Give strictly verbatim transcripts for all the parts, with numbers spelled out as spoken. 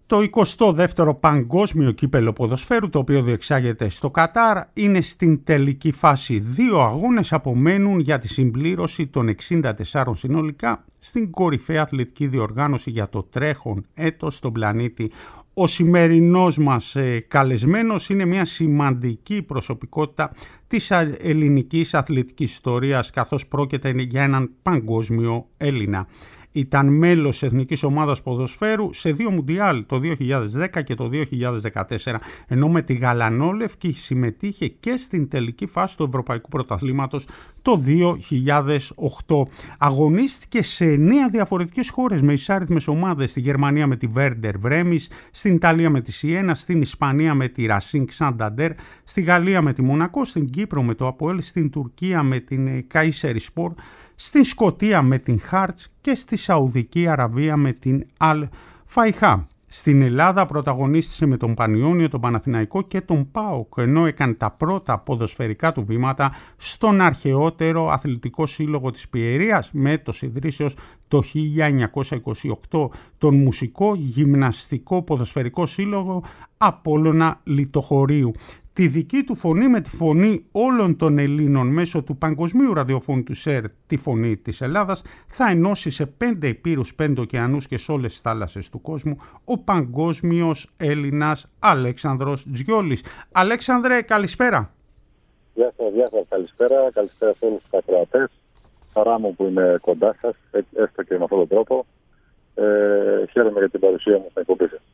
Το εικοστό δεύτερο Παγκόσμιο Κύπελλο Ποδοσφαίρου, το οποίο διεξάγεται στο Κατάρ, είναι στην τελική φάση. Δύο αγώνες απομένουν για τη συμπλήρωση των εξήντα τεσσάρων συνολικά στην κορυφαία αθλητική διοργάνωση για το τρέχον έτος στον πλανήτη. Ο σημερινός μας ε, καλεσμένος είναι μια σημαντική προσωπικότητα της ελληνικής αθλητικής ιστορίας, καθώς πρόκειται για έναν παγκόσμιο Έλληνα. Ήταν μέλος εθνικής ομάδας ποδοσφαίρου σε δύο Μουντιάλ, το δύο χιλιάδες δέκα και το δύο χιλιάδες δεκατέσσερα, ενώ με τη Γαλανόλευκη συμμετείχε και στην τελική φάση του Ευρωπαϊκού Πρωταθλήματος το δύο χιλιάδες οκτώ. Αγωνίστηκε σε εννέα διαφορετικές χώρες με εισάριθμες ομάδες: στη Γερμανία με τη Werder Bremen, στην Ιταλία με τη Siena, στην Ισπανία με τη Racing Santander, στη Γαλλία με τη Μονακό, στην Κύπρο με το Αποέλ, στην Τουρκία με την Kayserispor, στην Σκωτία με την Χάρτς και στη Σαουδική Αραβία με την Αλ Φαϊχά. Στην Ελλάδα πρωταγωνίστησε με τον Πανιόνιο, τον Παναθηναϊκό και τον ΠΑΟΚ, ενώ έκανε τα πρώτα ποδοσφαιρικά του βήματα στον αρχαιότερο αθλητικό σύλλογο της Πιερίας, με έτος ιδρύσεως το χίλια εννιακόσια είκοσι οκτώ, τον Μουσικό Γυμναστικό Ποδοσφαιρικό Σύλλογο Απόλλωνα Λιτοχωρίου. Τη δική του φωνή με τη φωνή όλων των Ελλήνων μέσω του παγκοσμίου ραδιοφώνου του ΣΕΡ, τη φωνή της Ελλάδας, θα ενώσει σε πέντε υπήρους, πέντε ωκεανούς και σε όλες τις θάλασσες του κόσμου ο παγκόσμιος Έλληνας Αλέξανδρος Τζιόλης. Αλέξανδρε, καλησπέρα. Γεια σας, γεια σας, καλησπέρα. Καλησπέρα σε όλους τους ακροατές. Χαρά μου που είμαι κοντά σας, έστω και με αυτόν τον τρόπο. Ε, χαίρομαι για την παρουσία μου στην εκπομπή σας.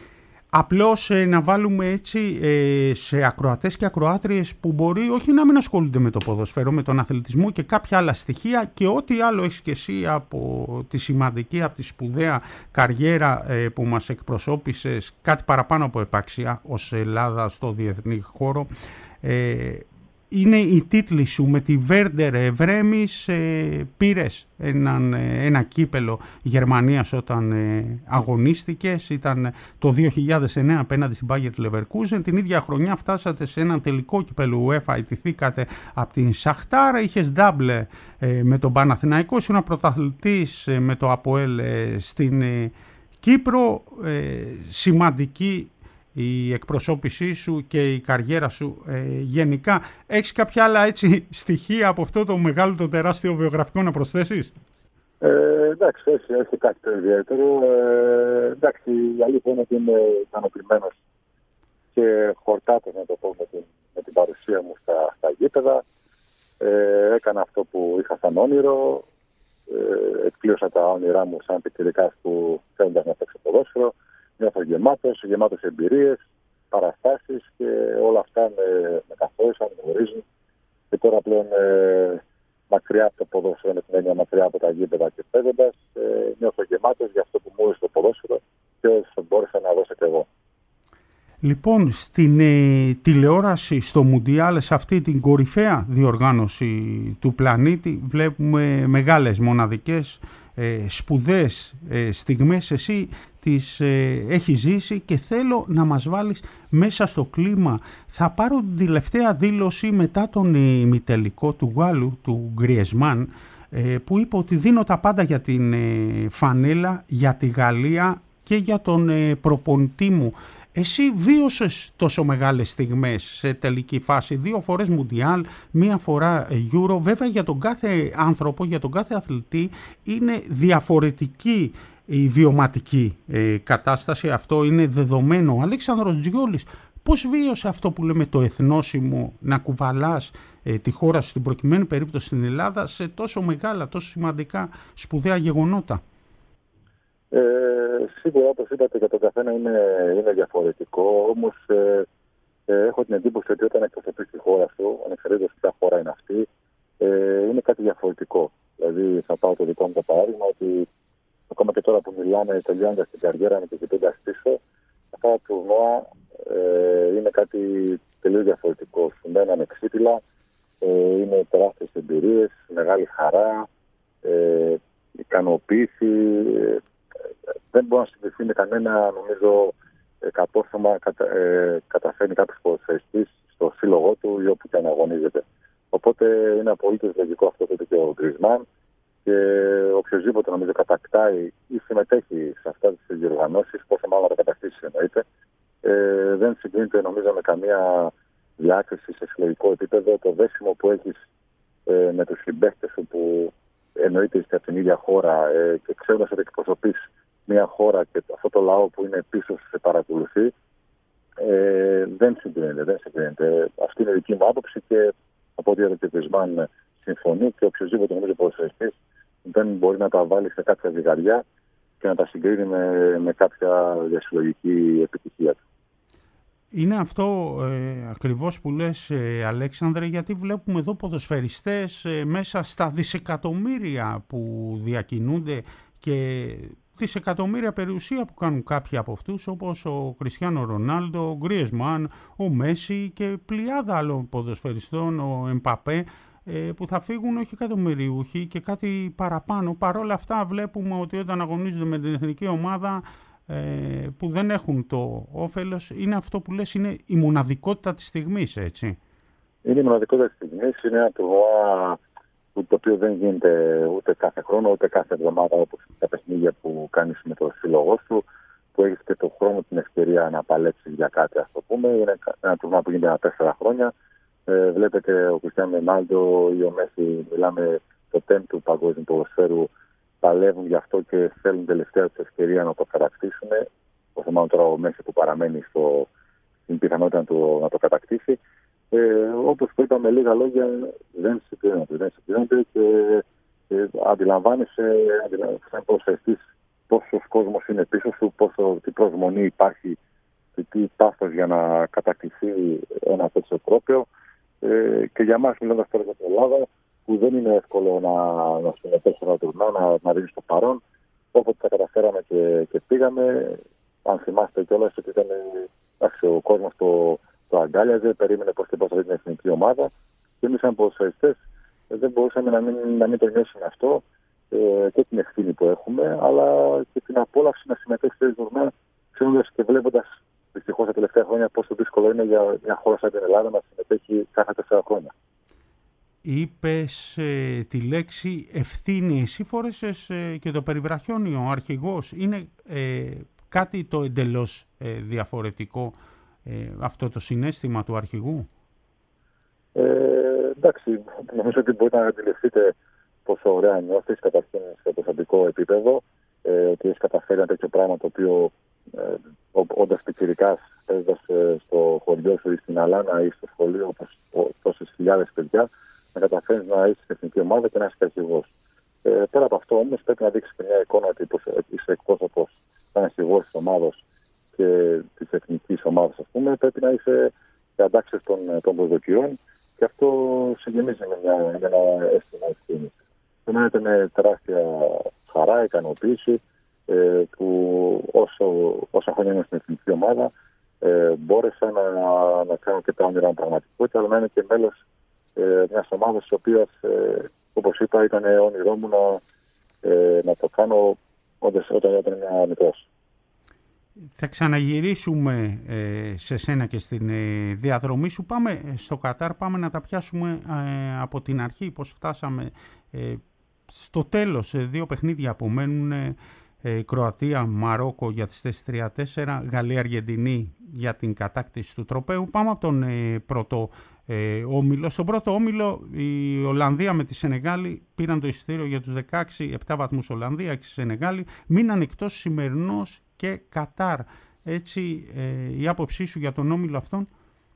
Απλώς ε, να βάλουμε έτσι ε, σε ακροατές και ακροάτριες που μπορεί όχι να μην ασχολούνται με το ποδοσφαίρο, με τον αθλητισμό και κάποια άλλα στοιχεία, και ό,τι άλλο έχεις και εσύ από τη σημαντική, από τη σπουδαία καριέρα ε, που μας εκπροσώπησες, κάτι παραπάνω από επάξια ως Ελλάδα στο διεθνή χώρο. Ε, είναι οι τίτλοι σου. Με τη Werder Bremen ε, πήρες έναν, ένα κύπελο Γερμανίας όταν ε, αγωνίστηκες. Ήταν το δύο χιλιάδες εννέα απέναντι στην Bayer Leverkusen. Την ίδια χρονιά φτάσατε σε έναν τελικό κύπελο UEFA, ιτηθήκατε από την Σαχτάρα. Είχες ντάμπλε ε, με τον Παναθηναϊκό, ήσουν πρωταθλητής ε, με το Αποέλ ε, στην ε, Κύπρο. Ε, σημαντική η εκπροσώπησή σου και η καριέρα σου ε, γενικά. Έχεις κάποια άλλα έτσι στοιχεία από αυτό το μεγάλο, το τεράστιο βιογραφικό να προσθέσεις? Ε, εντάξει, έχει, έχει κάτι το ιδιαίτερο. Ε, εντάξει, η αλήθεια είναι ότι είμαι ικανοποιημένος και χορτάτος, να το πω, με την, με την παρουσία μου στα, στα γήπεδα. Ε, έκανα αυτό που είχα σαν όνειρο. Ε, εκπλήρωσα τα όνειρά μου σαν πιτσιρικάς που θέλοντας να παίξω ποδόσφαιρο. Νιώθω γεμάτος, γεμάτος εμπειρίες, παραστάσεις, και όλα αυτά με, με καθόρισαν, με γνωρίζουν. Και τώρα πλέον ε, μακριά από το ποδόσφαιρο, με την έννοια μακριά από τα γήπεδα και παίζοντας, ε, νιώθω γεμάτος για αυτό που μου έδωσε το ποδόσφαιρο και όσο μπόρεσα να δώσω και εγώ. Λοιπόν, στην ε, τηλεόραση, στο Μουντιάλ, σε αυτή την κορυφαία διοργάνωση του πλανήτη, βλέπουμε μεγάλες, μοναδικές, ε, σπουδαίες ε, στιγμές. Εσύ τις ε, έχεις ζήσει και θέλω να μας βάλεις μέσα στο κλίμα. Θα πάρω την τελευταία δήλωση μετά τον ημιτελικό του Γάλλου, του Γκριεσμάν, ε, που είπε ότι δίνω τα πάντα για την ε, φανέλα, για τη Γαλλία και για τον ε, προπονητή μου. Εσύ βίωσες τόσο μεγάλες στιγμές σε τελική φάση, δύο φορές Μουντιάλ, μία φορά Euro. Βέβαια για τον κάθε άνθρωπο, για τον κάθε αθλητή είναι διαφορετική η βιωματική ε, κατάσταση, αυτό είναι δεδομένο. Ο Αλέξανδρος Τζιόλης πώς βίωσε αυτό που λέμε το εθνόσημο, να κουβαλάς ε, τη χώρα σου, στην προκειμένη περίπτωση στην Ελλάδα, σε τόσο μεγάλα, τόσο σημαντικά, σπουδαία γεγονότα? Ε, σίγουρα, όπως είπατε, για τον καθένα είναι, είναι διαφορετικό, όμως ε, ε, έχω την εντύπωση ότι όταν εκπροσωπείς τη χώρα σου, ανεξαρτήτως ποια χώρα είναι αυτή, ε, είναι κάτι διαφορετικό. Δηλαδή, θα πάω το δικό μου το παράδειγμα, ότι ακόμα και τώρα που μιλάμε, τελειώνοντας την καριέρα με και κοιτώντας πίσω, αυτά τα τουρνουά ε, είναι κάτι τελείως διαφορετικό. Σου μένανε ξύπηλα, ε, είναι τεράστιες εμπειρίες, μεγάλη χαρά, ε, ικανοποίηση. Ε, δεν μπορεί να συμβεί με κανένα, νομίζω, κατόρθωμα κατα, ε, καταφέρνει κάποιος ποδοσφαιριστής στο σύλλογό του ή όπου και αν αγωνίζεται. Οπότε είναι απολύτως λογικό αυτό που είπε και ο Γκρισμάν. και οποιοδήποτε νομίζω κατακτάει ή συμμετέχει σε αυτά τις διοργανώσεις, πόσο μάλλον να τα κατακτήσει εννοείται, ε, δεν συγκρίνεται νομίζω με καμία διάκριση σε συλλογικό επίπεδο. Το δέσιμο που έχεις ε, με τους συμπαίκτες σου που εννοείται είστε από την ίδια χώρα ε, και ξέροντας ότι εκπροσωπείς μια χώρα και αυτό το λαό που είναι πίσω σε παρακολουθεί, ε, δεν συγκρίνεται, δεν συγκρίνεται. Αυτή είναι η δική μου άποψη και από ό,τι είδα και ο Γκρισμάν συμφωνεί και οποιοδήποτε νομίζω ποδοσφαιριστής δεν μπορεί να τα βάλει σε κάποια ζυγαριά και να τα συγκρίνει με, με κάποια διασυλλογική επιτυχία του. Είναι αυτό ε, ακριβώς που λες, ε, Αλέξανδρε, γιατί βλέπουμε εδώ ποδοσφαιριστές ε, μέσα στα δισεκατομμύρια που διακινούνται και δισεκατομμύρια περιουσία που κάνουν κάποιοι από αυτούς, όπως ο Κριστιάνο Ρονάλντο, ο Γκριεσμάν, ο Μέση και πλειάδα άλλων ποδοσφαιριστών, ο Εμπαπέ, ε, που θα φύγουν όχι εκατομμυριούχοι και κάτι παραπάνω. Παρ' όλα αυτά βλέπουμε ότι όταν αγωνίζονται με την εθνική ομάδα, Ε, που δεν έχουν το όφελος, είναι αυτό που λες, είναι η μοναδικότητα της στιγμής, έτσι. Είναι η μοναδικότητα της στιγμής, είναι ένα τουρνουά το οποίο δεν γίνεται ούτε κάθε χρόνο, ούτε κάθε εβδομάδα όπως τα παιχνίδια που κάνεις με το σύλλογό σου, που έχεις και το χρόνο, την ευκαιρία να παλέψεις για κάτι, ας το πούμε. Είναι ένα τουρνουά που γίνεται ένα τέσσερα χρόνια. Ε, βλέπετε ο Κριστιάνο Ρονάλντο ή ο Μέση, μιλάμε το τέμ του παγκόσμιου ποδοσφαίρου, παλεύουν γι' αυτό και θέλουν τελευταία τους ευκαιρία να το κατακτήσουν. Όσο μάλλον τώρα ο Μέση που παραμένει στο, στην πιθανότητα να το, να το κατακτήσει. Ε, όπως που είπαμε, λίγα λόγια, δεν συγκρίνονται. Δεν συγκρίνονται και ε, αντιλαμβάνεσαι, σαν ποδοσφαιριστής, πόσος κόσμος είναι πίσω σου, πόσο, τι προσμονή υπάρχει και τι πάθος για να κατακτηθεί ένα τέτοιο τρόπαιο. Ε, και για μας, μιλώντας τώρα για την Ελλάδα, που δεν είναι εύκολο να, να συμμετέχει σε ένα τουρνουά, να, να δίνει το παρόν. Όποτε τα καταφέραμε και, και πήγαμε, αν θυμάστε κιόλας ότι ήταν άξιο, ο κόσμος το, το αγκάλιαζε, περίμενε πώς και πώς θα δει την εθνική ομάδα. Και εμείς, σαν ποδοσφαιριστές, δεν μπορούσαμε να μην, να μην το νιώσουμε αυτό ε, και την ευθύνη που έχουμε, αλλά και την απόλαυση να συμμετέχει σε τουρνουά, ξέροντας και βλέποντας δυστυχώς τα τελευταία χρόνια πόσο δύσκολο είναι για μια χώρα σαν την Ελλάδα να συμμετέχει κάθε τέσσερα χρόνια. Είπες ε, τη λέξη ευθύνη. Εσύ φόρεσες ε, και το περιβραχιόνιο, ο αρχηγός. Είναι ε, κάτι το εντελώς ε, διαφορετικό ε, αυτό το συναίσθημα του αρχηγού. Ε, εντάξει, νομίζω ότι μπορείτε να αντιληφθείτε πόσο ωραία νιώθεις καταρχήν σε προσωπικό επίπεδο, ε, ότι έχεις καταφέρει ένα τέτοιο πράγμα το οποίο ε, όντας πιτσιρικάς, παίζοντας ε, στο χωριό σου ή στην Αλάνα ή στο σχολείο όπως τόσες χιλιάδες παιδιά, να καταφέρεις να είσαι στην εθνική ομάδα και να είσαι αρχηγός. Ε, πέρα από αυτό όμως πρέπει να δείξεις και μια εικόνα ότι είσαι εκπρόσωπος σαν αρχηγός της ομάδας και της εθνικής ομάδας, ας πούμε, πρέπει να είσαι αντάξιος των, των προσδοκιών και αυτό συγκινήσει με, μια, με ένα αίσθημα ευθύνης. Εμένα ήταν τεράστια χαρά, ικανοποίηση ε, που όσο, όσα χρόνια είμαι στην εθνική ομάδα ε, μπόρεσα να, να κάνω και τα όνειρα μου πραγματικότητα, αλλά να είμαι και μέλος Ε, μια ομάδα τη οποία, ε, όπως είπα, ήταν όνειρό μου να, ε, να το κάνω όταν, όταν ήταν μικρός. Θα ξαναγυρίσουμε ε, σε σένα και στην ε, διαδρομή σου. Πάμε στο Κατάρ, πάμε να τα πιάσουμε ε, από την αρχή, πώς φτάσαμε ε, στο τέλος. Ε, δύο παιχνίδια απομένουν, ε, Κροατία, Μαρόκο για τις θέσεις τρία τέσσερα, Γαλλία, Αργεντινή για την κατάκτηση του τροπαίου. Πάμε από τον ε, πρώτο ε, όμιλο. Στον πρώτο όμιλο η Ολλανδία με τη Σενεγάλη πήραν το εισιτήριο για τους δεκαέξι, επτά βαθμούς Ολλανδία, έξι Σενεγάλη. Μείναν εκτός σημερινός και Κατάρ. Έτσι, ε, η άποψή σου για τον όμιλο αυτόν?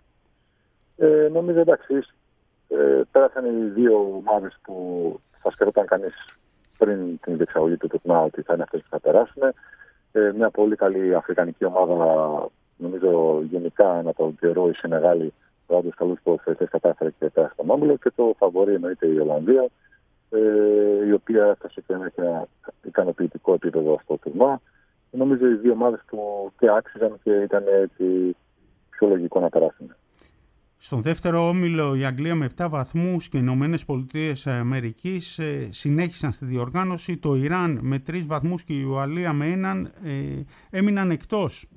Ε, νομίζω εντάξει, ε, πέρασαν οι δύο ομάδες που θα σκεφτόταν κανείς πριν την διεξαγωγή του τουρνουά ότι θα είναι αυτές που θα περάσουν. Ε, μια πολύ καλή αφρικανική ομάδα, νομίζω γενικά ανά τον καιρό η Σενεγάλη, από τους καλούς ποδοσφαιριστές κατάφερε και πέρασε τον όμιλο, και το φαβορί εννοείται η Ολλανδία, ε, η οποία έφτασε και έχει ένα ικανοποιητικό επίπεδο στο τουρνουά. Νομίζω οι δύο ομάδες που και άξιζαν και ήταν έτσι πιο λογικό να περάσουν. Στον δεύτερο όμιλο η Αγγλία με επτά βαθμούς και οι Ηνωμένες Πολιτείες Αμερικής ε, συνέχισαν στη διοργάνωση. Το Ιράν με τρεις βαθμούς και η Ουαλία με έναν ε, έμειναν εκτός.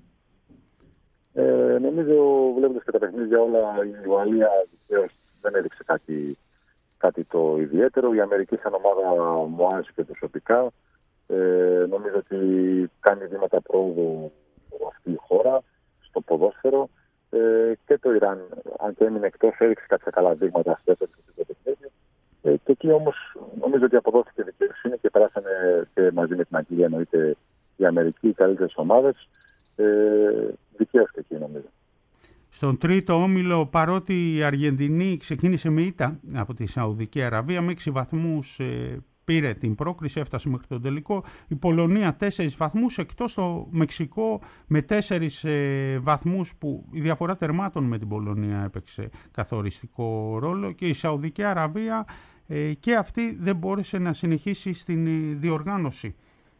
Ε, νομίζω, βλέποντας και τα παιχνίδια όλα, η Ουαλία δεν έδειξε κάτι κάτι το ιδιαίτερο. Η Αμερική σαν ομάδα μου άρεσε και προσωπικά. Ε, νομίζω ότι κάνει βήματα πρόοδου αυτή η χώρα στο ποδόσφαιρο. Ε, και το Ιράν, αν και έμεινε εκτός, έδειξε κάποια καλά δείγματα στο δεύτερο παιχνίδι. Ε, και εκεί όμως νομίζω ότι αποδόθηκε δικαιοσύνη και περάσανε και μαζί με την Αγγλία, εννοείται, η Αμερική, οι καλύτερες ομάδες. Ε, δικαίως και εκεί νομίζω. Στον τρίτο όμιλο, παρότι η Αργεντινή ξεκίνησε με ήττα από τη Σαουδική Αραβία, με έξι βαθμούς ε, πήρε την πρόκριση, έφτασε μέχρι τον τελικό. Η Πολωνία τέσσερις βαθμούς, εκτός το Μεξικό με τέσσερις ε, βαθμούς, που η διαφορά τερμάτων με την Πολωνία έπαιξε καθοριστικό ρόλο, και η Σαουδική Αραβία ε, και αυτή δεν μπόρεσε να συνεχίσει στην ε, διοργάνωση.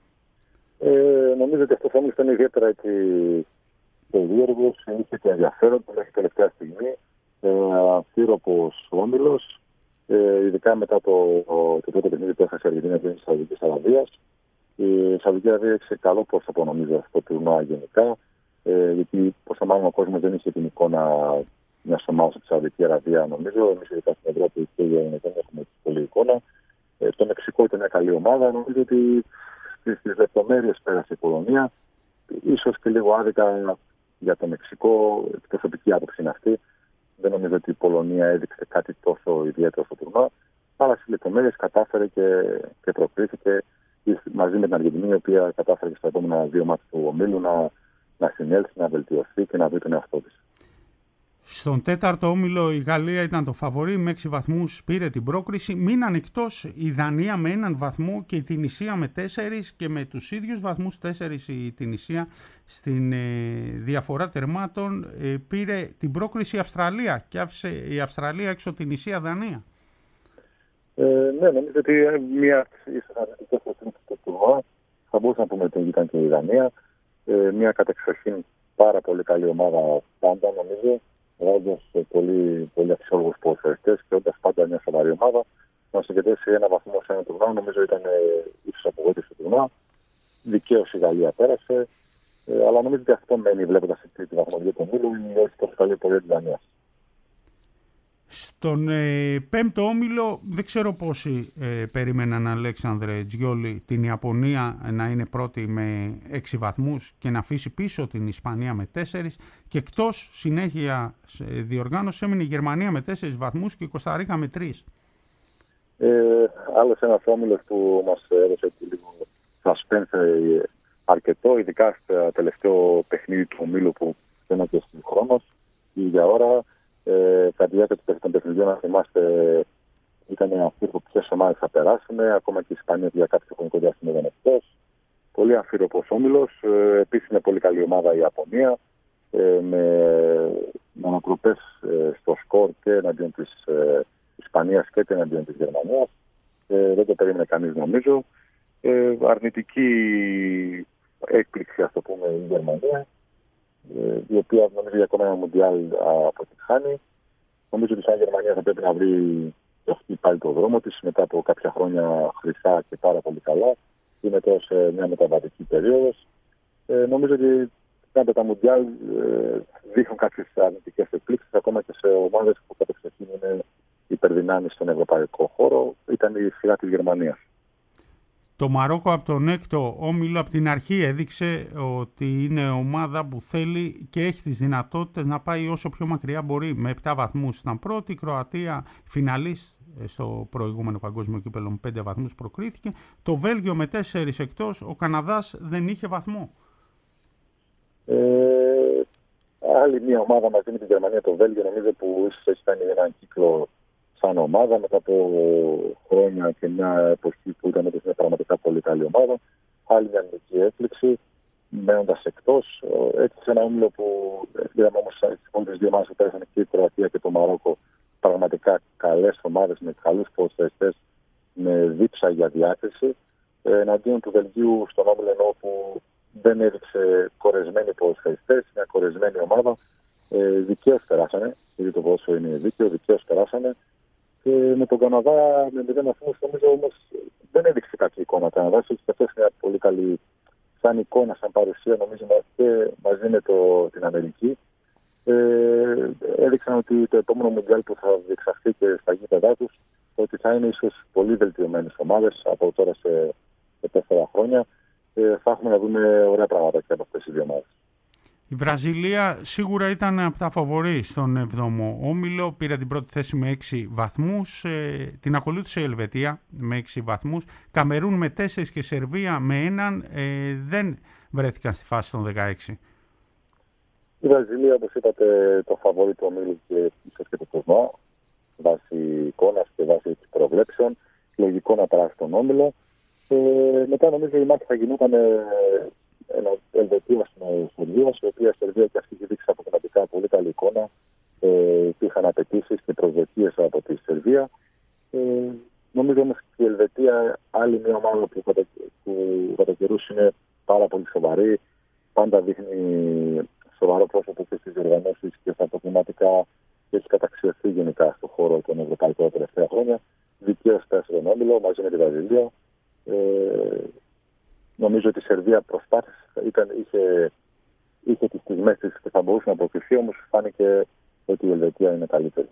Ε, νομίζω ότι αυτό θα ήταν ιδιαίτερα έτσι περίεργος, είχε και ενδιαφέρον μέχρι τελευταία στιγμή. Ε, Αμφίροπος όμιλος, ε, ειδικά μετά το, το, το πρώτο παιχνίδι που έχασε η Αργεντινή απέναντι της Σαουδικής Αραβίας. Η Σαουδική Αραβία έχει καλό πρόσωπο, νομίζω, αυτό το τουρνουά γενικά, ε, γιατί προς το μάλλον ο κόσμος δεν είχε την εικόνα μιας ομάδας από τη Σαουδική Αραβία, νομίζω. Εμείς ειδικά στην Ευρώπη και οι Ελληνικοί δεν έχουμε πολλή εικόνα. Ε, το Μεξικό ήταν μια καλή ομάδα. Νομίζω ότι στις λεπτομέρειες πέρασε η Πολωνία. Ίσως και λίγο άδικα για το Μεξικό, η προσωπική άποψη είναι αυτή. Δεν νομίζω ότι η Πολωνία έδειξε κάτι τόσο ιδιαίτερο στο τουρνουά, αλλά στις λεπτομέρειες κατάφερε και, και προκρίθηκε μαζί με την Αργεντινή, η οποία κατάφερε και στα επόμενα δύο μάτια του ομίλου να, να συνέλθει, να βελτιωθεί και να βρει τον εαυτό της. Στον τέταρτο όμιλο η Γαλλία ήταν το φαβορί, με έξι βαθμούς πήρε την πρόκριση. Μείναν εκτός η Δανία με έναν βαθμό και η Τινησία με τέσσερις, και με τους ίδιους βαθμούς τέσσερις η Τινησία στην ε, διαφορά τερμάτων ε, πήρε την πρόκριση η Αυστραλία και άφησε η Αυστραλία έξω Τινησία Δανία. Ε, ναι, νομίζω ότι μια ίσως αρνητικές εξελίξεις του τουρνουά, θα μπορούσαμε να πούμε ότι ήταν και η Δανία. Ε, μια κατεξοχήν πάρα πολύ καλή ομάδα πάντα, νομίζω. Βάζοντας πολύ, πολύ αξιόλογους ποδοσφαιριστές και όντας πάντα μια σοβαρή ομάδα, να συγκεντρώσει ένα βαθμό σε ένα τουρνουά, νομίζω ήταν ίσως απογοήτευση του τουρνουά. Δικαίως η Γαλλία πέρασε, ε, αλλά νομίζω ότι αυτό μένει βλέποντας τη βαθμολογία του ομίλου, η όχι τόσο καλή πορεία της Δανίας. Στον ε, πέμπτο όμιλο δεν ξέρω πόσοι ε, περίμεναν, Αλέξανδρε Τζιόλη, την Ιαπωνία να είναι πρώτη με έξι βαθμούς και να αφήσει πίσω την Ισπανία με τέσσερις, και εκτός συνέχεια διοργάνωση έμεινε η Γερμανία με τέσσερις βαθμούς και η Κοσταρίκα με τρεις. Ε, άλλος ένας όμιλος που μας έδωσε λίγο suspense αρκετό, ειδικά στο τελευταίο παιχνίδι του ομίλου που δεν και συγχρόνως ή για ώρα. Ε, κατά τη διάρκεια των παιχνιδιών, να θυμάστε, ήταν αμφίροπο ποιες ομάδες θα περάσουν. Ακόμα και η Ισπανία για κάποιο χρονικό διάστημα ήταν εκτός. Πολύ αμφίροπος όμιλος. Ε, επίσης είναι πολύ καλή ομάδα η Ιαπωνία. Ε, με, με ανατροπές ε, στο σκορ και εναντίον της ε, Ισπανίας και εναντίον της Γερμανίας. Ε, δεν το περίμενε κανείς, νομίζω. Ε, αρνητική έκπληξη, ας το πούμε, η Γερμανία, η οποία νομίζω για ακόμα ένα Μουντιάλ αποτυχάνει. Νομίζω ότι σαν Γερμανία θα πρέπει να βρει αυτή πάλι το δρόμο της μετά από κάποια χρόνια χρυσά και πάρα πολύ καλά. Είναι τώρα σε μια μεταβατική περίοδος. Ε, νομίζω ότι πάντα τα Μουντιάλ ε, δείχνουν κάποιες αρνητικές εκπλήξεις, ακόμα και σε ομάδες που κατεξοχήν είναι υπερδυνάμεις στον ευρωπαϊκό χώρο. Ήταν η σειρά της Γερμανίας. Το Μαρόκο από τον έκτο όμιλο από την αρχή έδειξε ότι είναι ομάδα που θέλει και έχει τις δυνατότητες να πάει όσο πιο μακριά μπορεί. Με επτά βαθμούς ήταν πρώτη, η Κροατία φιναλίστ στο προηγούμενο παγκόσμιο κύπελλο με πέντε βαθμούς προκρίθηκε. Το Βέλγιο με τέσσερις εκτός, ο Καναδάς δεν είχε βαθμό. Ε, άλλη μια ομάδα μαζί με την Γερμανία, το Βέλγιο, νομίζω που ίσως έχει κάνει έναν κύκλο σαν ομάδα μετά από χρόνια και μια εποχή που ήταν μια πραγματικά πολύ καλή ομάδα. Άλλη μια αρνητική έκπληξη, μένοντας εκτός. Έτσι σε ένα όμιλο που είδαμε όμως στις πρώτες δύο ομάδες που πέρασαν και η Κροατία και το Μαρόκο, πραγματικά καλές ομάδες με καλούς ποδοσφαιριστές, με δίψα για διάκριση. Εναντίον του Βελγίου στον όμιλο, ενώ που δεν έδειξε κορεσμένοι ποδοσφαιριστές, μια κορεσμένη ομάδα. Ε, δικαίως περάσανε, γιατί το ποδόσφαιρο είναι δίκαιο, δικαίως περάσανε. Και με τον Καναδά με μηδέν βαθμούς, νομίζω όμως δεν έδειξε κάποια εικόνα. Ο Καναδάς έχει και αυτός μια πολύ καλή σαν εικόνα, σαν παρουσία, νομίζω, και μαζί με το, την Αμερική. Ε, έδειξαν ότι το επόμενο Μουντιάλ που θα διεξαχθεί και στα γήπεδά τους, ότι θα είναι ίσως πολύ βελτιωμένες ομάδες από τώρα σε, σε τέσσερα χρόνια. Ε, θα έχουμε να δούμε ωραία πράγματα και από αυτές οι δύο ομάδες. Η Βραζιλία σίγουρα ήταν από τα φαβορί στον έβδομο όμιλο, πήρε την πρώτη θέση με έξι βαθμούς, ε, την ακολούθησε η Ελβετία με έξι βαθμούς, Καμερούν με τέσσερα και Σερβία με έναν, ε, δεν βρέθηκαν στη φάση των δεκαέξι. Η Βραζιλία, όπως είπατε, το φαβορί του ομίλου και ίσως και το τουρνουά, βάσει εικόνας και βάσει προβλέψεων, λογικό να περάσει τον όμιλο. Ε, μετά νομίζω η μάχη θα γινόταν ένα Ελβετία με Σερβία, η οποία Σερβία και αυτή έχει δείξει αποκρατικά πολύ καλή εικόνα. Ε, υπήρχαν απαιτήσεις και προσδοκίες από τη Σερβία. Ε, νομίζω όμως και η Ελβετία, άλλη μια ομάδα που κατά, κατά καιρούς είναι πάρα πολύ σοβαρή, πάντα δείχνει σοβαρό πρόσωπο και στις διοργανώσεις και στα αποκλειματικά και έχει καταξιωθεί γενικά στον χώρο των Ευρωπαϊκών τα τελευταία χρόνια. Δικαίως πέρασε τον όμιλο μαζί με τη Βραζιλία. Ε, νομίζω ότι η Σερβία προσπάθησε, ήταν, είχε, είχε τις στιγμές της και θα μπορούσε να αποκριθεί, όμως φάνηκε ότι η Ελβετία είναι καλύτερη.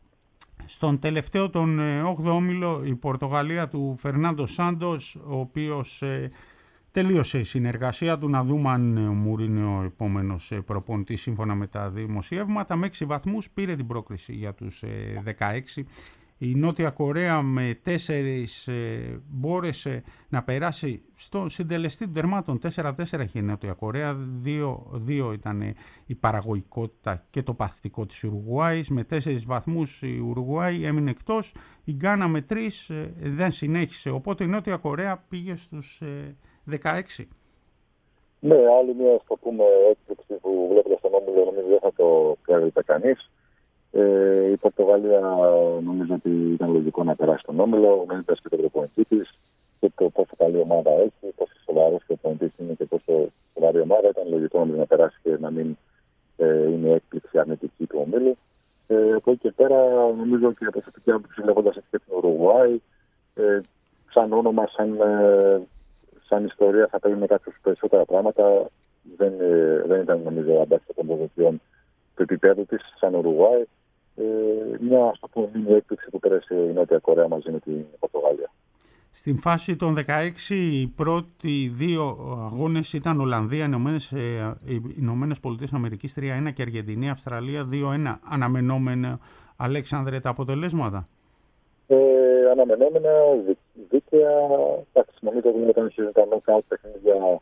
Στον τελευταίο τον όγδοο όμιλο η Πορτογαλία του Φερνάντο Σάντος, ο οποίος ε, τελείωσε η συνεργασία του, να δούμε αν ο Μουρίνιο είναι ο επόμενος προπονητής σύμφωνα με τα δημοσιεύματα. Με έξι βαθμούς πήρε την πρόκριση για τους ε, δεκαέξι. Η Νότια Κορέα με τέσσερις ε, μπόρεσε να περάσει στο συντελεστή των τερμάτων. τέσσερα τέσσερα είχε η Νότια Κορέα, δύο δύο ήταν η παραγωγικότητα και το παθητικό της Ουρουγουάης. Με τέσσερις βαθμούς η Ουρουγουάη έμεινε εκτός, η Γκάνα με τρεις ε, δεν συνέχισε. Οπότε η Νότια Κορέα πήγε στους ε, δεκαέξι. Ναι, άλλη μια στο πούμε έκπληξη που βλέπετε στον όμιλο, νομίζω δεν θα το ξέρετε κανείς. Ε, η Πορτογαλία νομίζω ότι ήταν λογικό να περάσει τον όμιλο, μένοντας και το προπονητή της και το πόσο καλή ομάδα έχει, πόσο σοβαρός και ο προπονητής είναι και πόσο σοβαρή ομάδα. Ήταν λογικό να περάσει και να μην ε, είναι έκπληξη αρνητική του ομίλου. Ε, από εκεί και πέρα, νομίζω και από προσωπική άποψη, βλέποντας και την Ουρουγουάη, ε, σαν όνομα, σαν, ε, σαν ιστορία, θα παίρνει κάποιους περισσότερα πράγματα. Δεν, ε, δεν ήταν νομίζω αντάξει των προσδοκιών του επίπεδου της, σαν Ουρουγουάη. Ε, μια ας το πούμε μήνυ έκπληξη που πέρασε η Νότια Κορέα μαζί με την Πορτογαλία. Στην φάση των δεκαέξι οι πρώτοι δύο αγώνες ήταν Ολλανδία, Ηνωμένες Πολιτείες Αμερικής τρία ένα και Αργεντινή, Αυστραλία δύο ένα. Αναμενόμενα, Αλέξανδρε, τα αποτελέσματα? Ε, αναμενόμενα, δι, δίκαια. Εντάξει, νομίζω ότι όταν αρχίζουν τα νοκάουτ παιχνίδια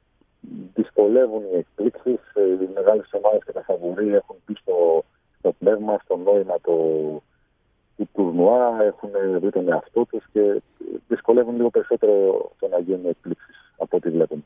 δυσκολεύουν οι εκπλήξεις. Οι μεγάλες ομάδες και τα φαβορί έχουν πει στο το πνεύμα, στο νόημα του το τουρνουά, έχουν δει τον εαυτό τους και δυσκολεύουν λίγο περισσότερο το να γίνουν εκπλήξεις από ό,τι βλέπουμε.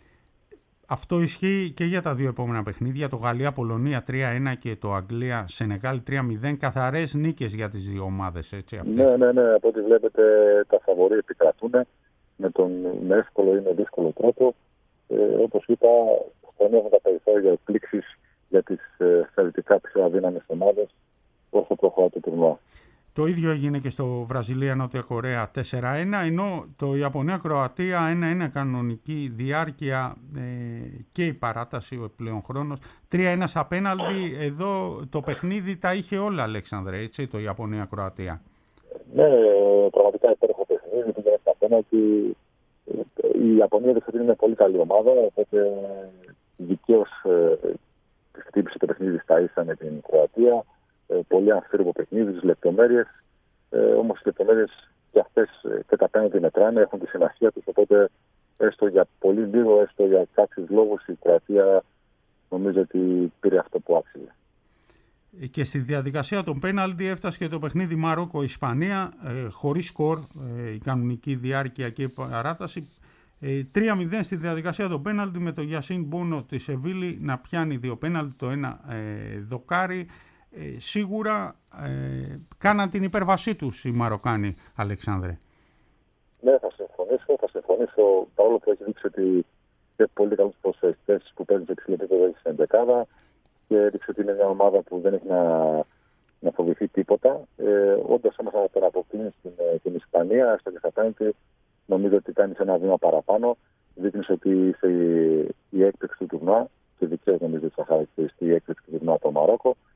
Αυτό ισχύει και για τα δύο επόμενα παιχνίδια, το Γαλλία-Πολωνία τρία ένα και το Αγγλία-Σενεγάλ τρία μηδέν. Καθαρές νίκες για τις δύο ομάδες, έτσι, αυτές. Ναι, ναι, ναι. Από ό,τι βλέπετε τα φαβορί επικρατούν με τον με εύκολο ή με δύσκολο τρόπο. Ε, όπως είπα, στενεύουν τα περιθώρια εκπλήξεις για τις ε, θεωρητικά πιο αδύναμες ομάδες όσο προχωρά το τουρνουά. Το ίδιο έγινε και στο Βραζιλία-Νότια Κορέα τέσσερα ένα, ενώ το Ιαπωνία-Κροατία ένα ένα κανονική διάρκεια ε, και η παράταση, ο επιπλέον χρόνος. τρία ένα στα πέναλτι, εδώ το παιχνίδι τα είχε όλα, Αλέξανδρε, έτσι, το Ιαπωνία-Κροατία. Ναι, πραγματικά υπέροχο παιχνίδι, πήγαινε στα πέναλτι. Η Ιαπωνία δεν είναι πολύ καλή ομάδα, οπότε δικαίως ε, χτύπησε το παιχνίδι στα ίσα με την Κροατία. Ε, πολύ αμφίροπο παιχνίδι, τις λεπτομέρειες. Ε, όμως οι λεπτομέρειες και αυτές ε, και τα πέναντι μετράνε, έχουν τη σημασία τους. Οπότε έστω για πολύ λίγο, έστω για κάποιους λόγους, η Κροατία νομίζω ότι πήρε αυτό που άξιζε. Και στη διαδικασία των πέναλτι έφτασε και το παιχνίδι Μαρόκο-Ισπανία, ε, χωρίς σκορ, ε, η κανονική διάρκεια και η παράταση. Ε, τρία μηδέν στη διαδικασία των πέναλτι με το Γιασίν Μπόνο τη Σεβίλη να πιάνει δύο πέναλτι, το ένα ε, δοκάρι. Ε, σίγουρα ε, κάναν την υπέρβασή τους οι Μαροκάνοι, Αλεξάνδρε. Ναι, θα συμφωνήσω. Θα συμφωνήσω παρόλο που έχει δείξει ότι έχει πολύ καλούς προσφέρεις που παίρνει σε υψηλό επίπεδο στην εντεκάδα και έδειξε ότι είναι μια ομάδα που δεν έχει να, να φοβηθεί τίποτα. Ε, όντως όμως να τον αποκλίνει στην, στην Ισπανία, έστω και στα πέντε, νομίζω ότι κάνει ένα βήμα παραπάνω. Δείχνει ότι είσαι η, η έκπληξη του τουρνουά και δικαίως νομίζω ότι θα χαρακτηριστεί η έκπληξη του τουρνουά από το Μαρόκο.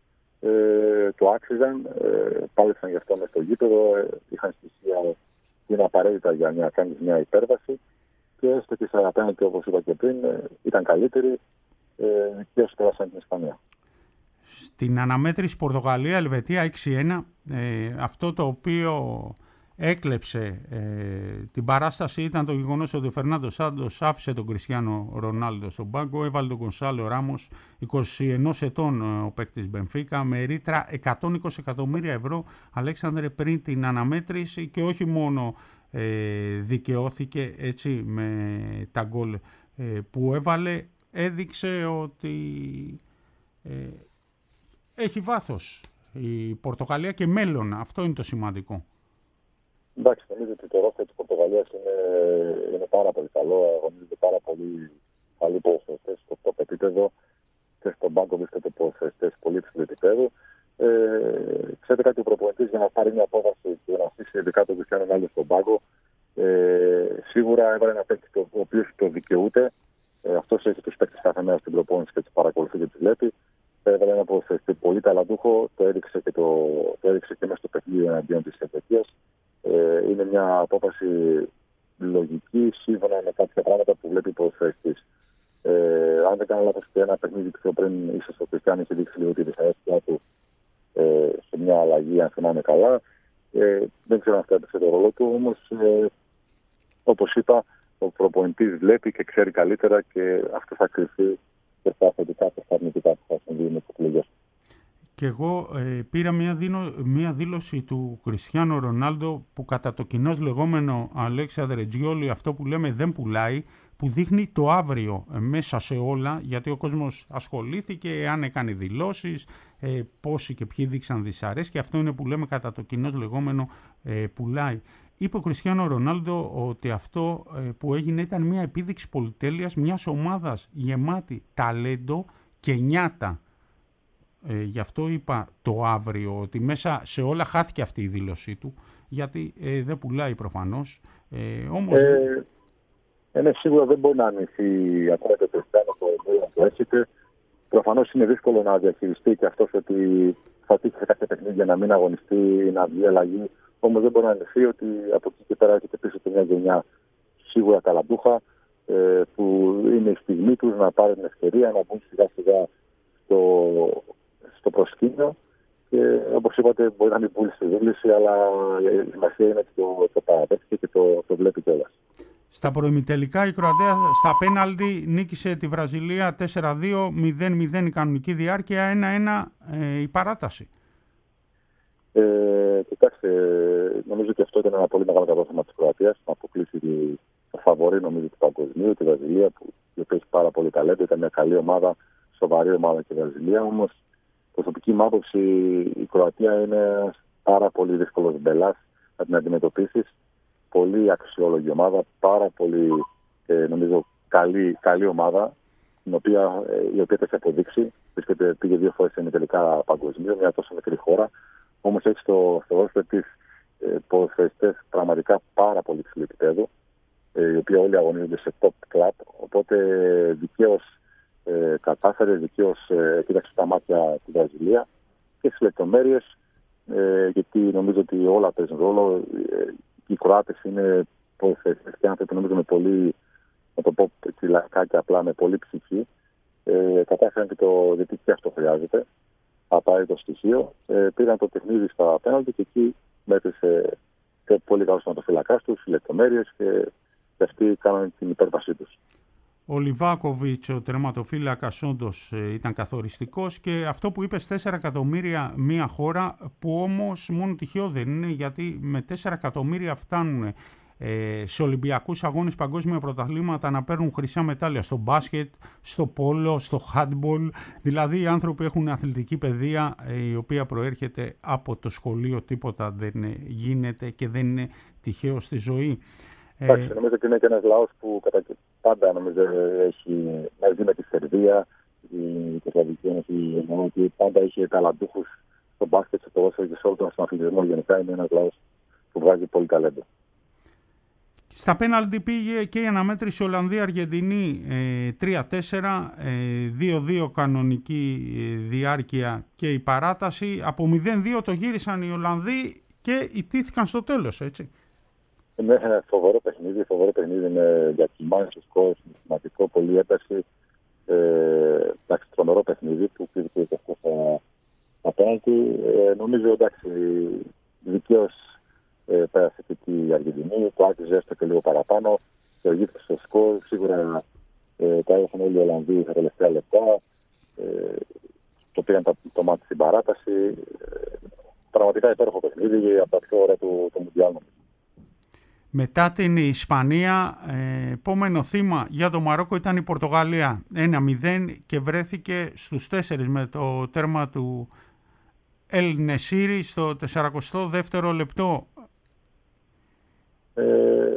Ε, το άξιζαν, ε, πάλεψαν γι' αυτό μες στο γήπεδο, ε, είχαν στοιχεία που είναι απαραίτητα για να κάνεις μια υπέρβαση και έστω και στα απέναντι, όπως είπα και πριν, ε, ήταν καλύτεροι ε, και όσοι πέρασαν την Ισπανία. Στην αναμέτρηση Πορτογαλία-Ελβετία έξι ένα, ε, αυτό το οποίο έκλεψε ε, την παράσταση ήταν το γεγονός ότι ο Φερνάντο Σάντος άφησε τον Κριστιάνο Ρονάλντο στον πάγκο, έβαλε τον Γκονσάλο Ράμος, είκοσι ένα ετών ο παίκτης Μπενφίκα, με ρήτρα εκατόν είκοσι εκατομμύρια ευρώ, Αλέξανδρε, πριν την αναμέτρηση, και όχι μόνο ε, δικαιώθηκε έτσι με τα γκολ ε, που έβαλε, έδειξε ότι ε, έχει βάθος η Πορτογαλία και μέλλον. Αυτό είναι το σημαντικό. Εντάξει, νομίζω ότι το ρόστερ της Πορτογαλίας είναι, είναι πάρα πολύ καλό. Αγωνίζονται πάρα πολύ καλοί ποδοσφαιριστές στο top επίπεδο και στον πάγκο βρίσκονται ποδοσφαιριστές πολύ υψηλού επίπεδου. Ε, ξέρετε κάτι, ο προπονητής για να πάρει μια απόφαση και να αφήσει ειδικά τον Κριστιάνο Ρονάλντο στον πάγκο, ε, σίγουρα έβαλε ένα παίκτη ο οποίος το δικαιούται. Ε, αυτός έχει τους παίκτες κάθε μέρα στην προπόνηση και τους παρακολουθεί και τους βλέπει. Έβαλε ένα ποδοσφαιριστή πολύ ταλαντούχο, το έδειξε και, το, το έδειξε και μέσα στο παιχνίδι εναντίον της Ελβετίας. Ε, είναι μια απόφαση λογική, σύμφωνα με κάποια πράγματα που βλέπει ο ποδοσφαιριστής. Ε, αν δεν κάνω λάθος, και ένα παιχνίδι πιο πριν, ίσως ο Κριστιάνο είχε δείξει λίγο τη δυσαρέσκειά του ε, σε μια αλλαγή, αν θυμάμαι καλά. Ε, δεν ξέρω αν αυτό έπαιξε το ρόλο του, όμως ε, όπως είπα, ο προπονητής βλέπει και ξέρει καλύτερα και αυτό θα κρυφθεί και στα θετικά και στα αρνητικά που θα συμβεί με τις εκλογές. Και εγώ ε, πήρα μια, δίνω, μια δήλωση του Κριστιάνο Ρονάλντο που κατά το κοινώς λεγόμενο Αλέξανδρε Τζιόλι, αυτό που λέμε δεν πουλάει, που δείχνει το αύριο ε, μέσα σε όλα, γιατί ο κόσμος ασχολήθηκε, αν έκανε δηλώσεις, ε, πόσοι και ποιοι δείξαν δυσαρέσκεια, αυτό είναι που λέμε κατά το κοινώς λεγόμενο ε, πουλάει. Είπε ο Κριστιάνο Ρονάλντο ότι αυτό ε, που έγινε ήταν μια επίδειξη πολυτέλειας μιας ομάδας γεμάτη ταλέντο και νιάτα. Ε, γι' αυτό είπα το αύριο, ότι μέσα σε όλα χάθηκε αυτή η δήλωσή του, γιατί ε, δεν πουλάει προφανώς. Ε, όμως... Ε, είναι σίγουρα δεν μπορεί να ανοιχθεί ακόμα το Κριστιάνο το το έχετε. Προφανώς είναι δύσκολο να διαχειριστεί και αυτός ότι θα τύχει σε κάποια παιχνίδια να μην αγωνιστεί ή να βγει αλλαγή. Όμως δεν μπορεί να ανοιχθεί ότι από εκεί και πέρα έχετε πίσω του μια γενιά σίγουρα ταλαντούχα, ε, που είναι η στιγμή τους να πάρουν την ευκαιρία να μπουν σιγά σιγά στο, στο προσκήνιο. Και όπως είπατε, μπορεί να μην πούλησε τη δήλωση, αλλά η σημασία είναι ότι το, το παραδέχτηκε και το, το βλέπει κιόλας. Στα προημιτελικά η Κροατία στα πέναλτι νίκησε τη Βραζιλία τέσσερα δύο, μηδέν μηδέν η κανονική διάρκεια, ένα ένα ε, η παράταση. Ε, κοιτάξτε, νομίζω και αυτό ήταν ένα πολύ μεγάλο κατάστημα της Κροατίας, να αποκλείσει το φαβορί νομίζω του παγκοσμίου, τη Βραζιλία, που η οποία έχει πάρα πολύ ταλέντο, ήταν μια καλή ομάδα, σοβαρή ομάδα και η Βραζιλία. Όμως, προσωπική μου άποψη, η Κροατία είναι πάρα πολύ δύσκολος μπελάς να την αντιμετωπίσεις. Πολύ αξιόλογη ομάδα, πάρα πολύ ε, νομίζω καλή, καλή ομάδα, την οποία, ε, η οποία θα έχει αποδείξει. Βρίσκεται, πήγε δύο φορές σε τελικά παγκοσμίου, μια τόσο μικρή χώρα. Όμως έχει στο ρόστερ της ε, ποδοσφαιριστές πραγματικά πάρα πολύ ψηλού επίπεδου, ε, οι οποίοι όλοι αγωνίζονται σε top club. Οπότε δικαίως ε, κατάφερε, δικαίως ε, κοίταξε τα μάτια τη Βραζιλία και στις λεπτομέρειες, ε, γιατί νομίζω ότι όλα παίζουν ρόλο. Ε, οι Κροάτες είναι ποδοσφαιριστές και άνθρωποι νομίζω με πολύ, να το πω λαϊκά και απλά, με πολύ ψυχή. Ε, κατάφεραν και το, γιατί και αυτό χρειάζεται. Απαραίτητο στοιχείο. Ε, πήραν το παιχνίδι στα πέναλτι και εκεί μέτρησε και πολύ καλό σωματοφυλακάς τους, οι λεπτομέρειες, και, και αυτοί κάνανε την υπέρβασή τους. Ο Λιβάκοβιτς, ο τερματοφύλακας, όντως ήταν καθοριστικός, και αυτό που είπες, τέσσερα εκατομμύρια μία χώρα, που όμως μόνο τυχαίο δεν είναι, γιατί με τέσσερα εκατομμύρια φτάνουν ε, σε Ολυμπιακούς αγώνες, παγκόσμια πρωταθλήματα, να παίρνουν χρυσά μετάλλια στο μπάσκετ, στο πόλο, στο handball. Δηλαδή οι άνθρωποι έχουν αθλητική παιδεία ε, η οποία προέρχεται από το σχολείο, τίποτα δεν γίνεται και δεν είναι τυχαίο στη ζωή. Εντάξει, ε, νομίζω ότι είναι και ένας λαός που κατά πάντα νομίζω έχει, μαζί με τη Σερβία, η Σλαβική Ένωση, ότι πάντα έχει ταλαντούχους στο μπάσκετ, στο ποδόσφαιρο και σε όλο τον αθλητισμό. Γενικά είναι ένας λαός που βγάζει πολύ ταλέντο. Στα πέναλτι πήγε και η αναμέτρηση Ολλανδία-Αργεντινή ε, τρία τέσσερα, ε, δύο δύο κανονική ε, διάρκεια και η παράταση. Από μηδέν δύο το γύρισαν οι Ολλανδοί και ιτήθηκαν στο τέλος, έτσι. Είναι ένα φοβερό παιχνίδι, φοβερό παιχνίδι με διακυμάνσεις στο σκορ, σημαντικό, πολύ ένταση. Ε, εντάξει, τρομερό παιχνίδι που πήρε και αυτό στα πέναλτι. Ε, νομίζω εντάξει, δικαίως ε, πέρασε και η Αργεντινή, το άκουσε έστω και λίγο παραπάνω. Προηγήθηκε στο σκορ, σίγουρα ε, τα έδωσαν όλοι οι Ολλανδοί στα τελευταία λεπτά. Ε, το πήγαν το, το μάτι στην παράταση. Ε, πραγματικά υπέροχο παιχνίδι από τα πιο ωραία του, του Μουντιάλ. Μετά την Ισπανία, ε, επόμενο θύμα για το Μαρόκο ήταν η Πορτογαλία. ένα μηδέν και βρέθηκε στους τέσσερις με το τέρμα του Ελ Νεσίρι στο σαρανταεκτό δεύτερο λεπτό. Ε,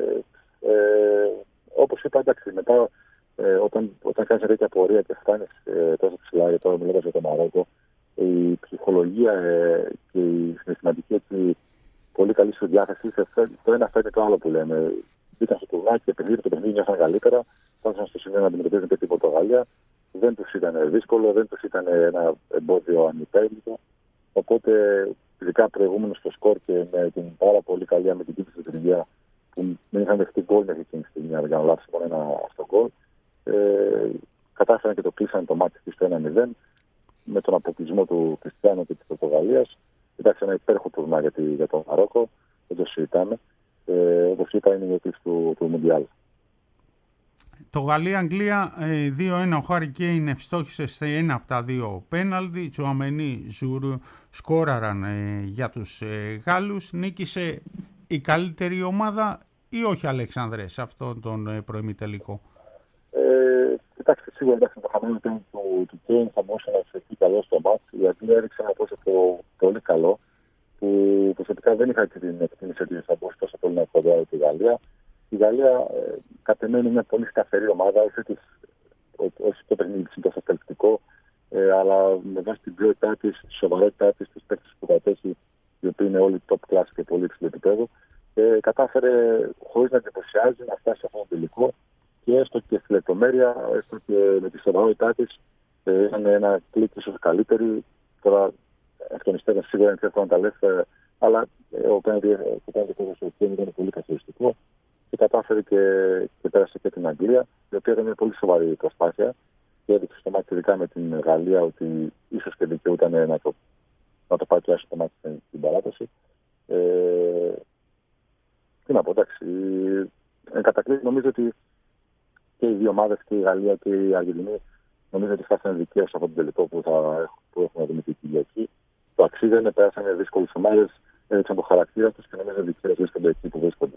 ε, όπως είπα, εντάξει, μετά ε, όταν, όταν κάνεις τέτοια πορεία και φτάνεις ε, τόσο ψηλά, για τώρα μιλώντας για το Μαρόκο, η ψυχολογία ε, και η συναισθηματική έτσι, πολύ καλή σου διάθεση, το ένα φέρνει το άλλο που λέμε. Ήταν στο τουρνάκι και παιχνίδι, το παιχνίδι νιώσαν καλύτερα, φτάσαν στο σημείο να αντιμετωπίζουν και την Πορτογαλία. Δεν τους ήταν δύσκολο, δεν τους ήταν ένα εμπόδιο ανυπέρβλητο. Οπότε, ειδικά προηγούμενο στο σκορ και με την πάρα πολύ καλή αμυντική του λειτουργία, που δεν είχαν δεχτεί γκολ μέχρι εκείνη τη στιγμή, για να λάβει μόνο ένα στο γκολ, ε, κατάφεραν και το κλείσαν το μάτι στο ένα μηδέν με τον αποκλεισμό του Κριστιάνου και τη Πορτογαλία. Κοιτάξτε, ένα υπέροχο τουρνά για, για το Μαρόκο, δεν το συζητάμε. Ε, όπως είπα, είναι η εκκλήση του, του Μουντιάλ. Το Γαλλία-Αγγλία ε, δύο ένα, ο Χάρι Κέιν ευστόχησε σε ένα από τα δύο πέναλτι. Τσουαμενί, Ζουρ σκόραραν ε, για τους ε, Γάλλους. Νίκησε η καλύτερη ομάδα ή όχι, Αλέξανδρε, σε αυτόν τον ε, προημιτελικό? Ε, κοιτάξτε, σίγουρα εντάξει, το χαμένο του, του, του Κέιν θα μπορούσε να σε καλό στο μάτς. Η Αγγλία έριξε ένα πρόσωπο πολύ καλό, που προσωπικά δεν είχα την εκτίμηση ότι θα μπορούσε τόσο πολύ να εκπαιδεύει τη Γαλλία. Η Γαλλία ε, κατ' εμέ είναι μια πολύ σταθερή ομάδα, όχι το παιχνίδι είναι τόσο θελκτικό, ε, αλλά με βάση την ποιότητά τη, τη σοβαρότητά τη, τι παίκτες που κατέχει, οι οποίοι είναι όλοι top class και πολύ υψηλό επίπεδο, ε, κατάφερε χωρίς να εντυπωσιάζει να φτάσει σε αυτό το τελικό και έστω και στη λεπτομέρεια, έστω και με τη σοβαρότητά τη, ε, ήταν ένα κλικ ίσως καλύτερη. Τώρα, αυτονιστές σίγουρα είναι εύκολο να τα λες, ε, αλλά ε, ο πέναντι του Κέιν ήταν πολύ καθοριστικό και κατάφερε και, και πέρασε και την Αγγλία, η οποία ήταν μια πολύ σοβαρή προσπάθεια και έδειξε στο μάτι ειδικά με την Γαλλία ότι ίσως και δικαιούταν να το, να το πάει και άσο το μάτι στην παράταση. Ε, τι να πω, εντάξει, εν κατακλείδη νομίζω ότι και οι δύο ομάδες, και η Γαλλία και η Αργεντινή, νομίζω ότι φτάσανε δικαίως από τον τελικό που, θα, που έχουμε δει την Κυριακή. Το αξίζανε, πέρασανε δύσκολες ομάδες, έδειξαν το χαρακτήρα τους και νομίζω δικαίως βρίσκονται εκεί που βρίσκονται.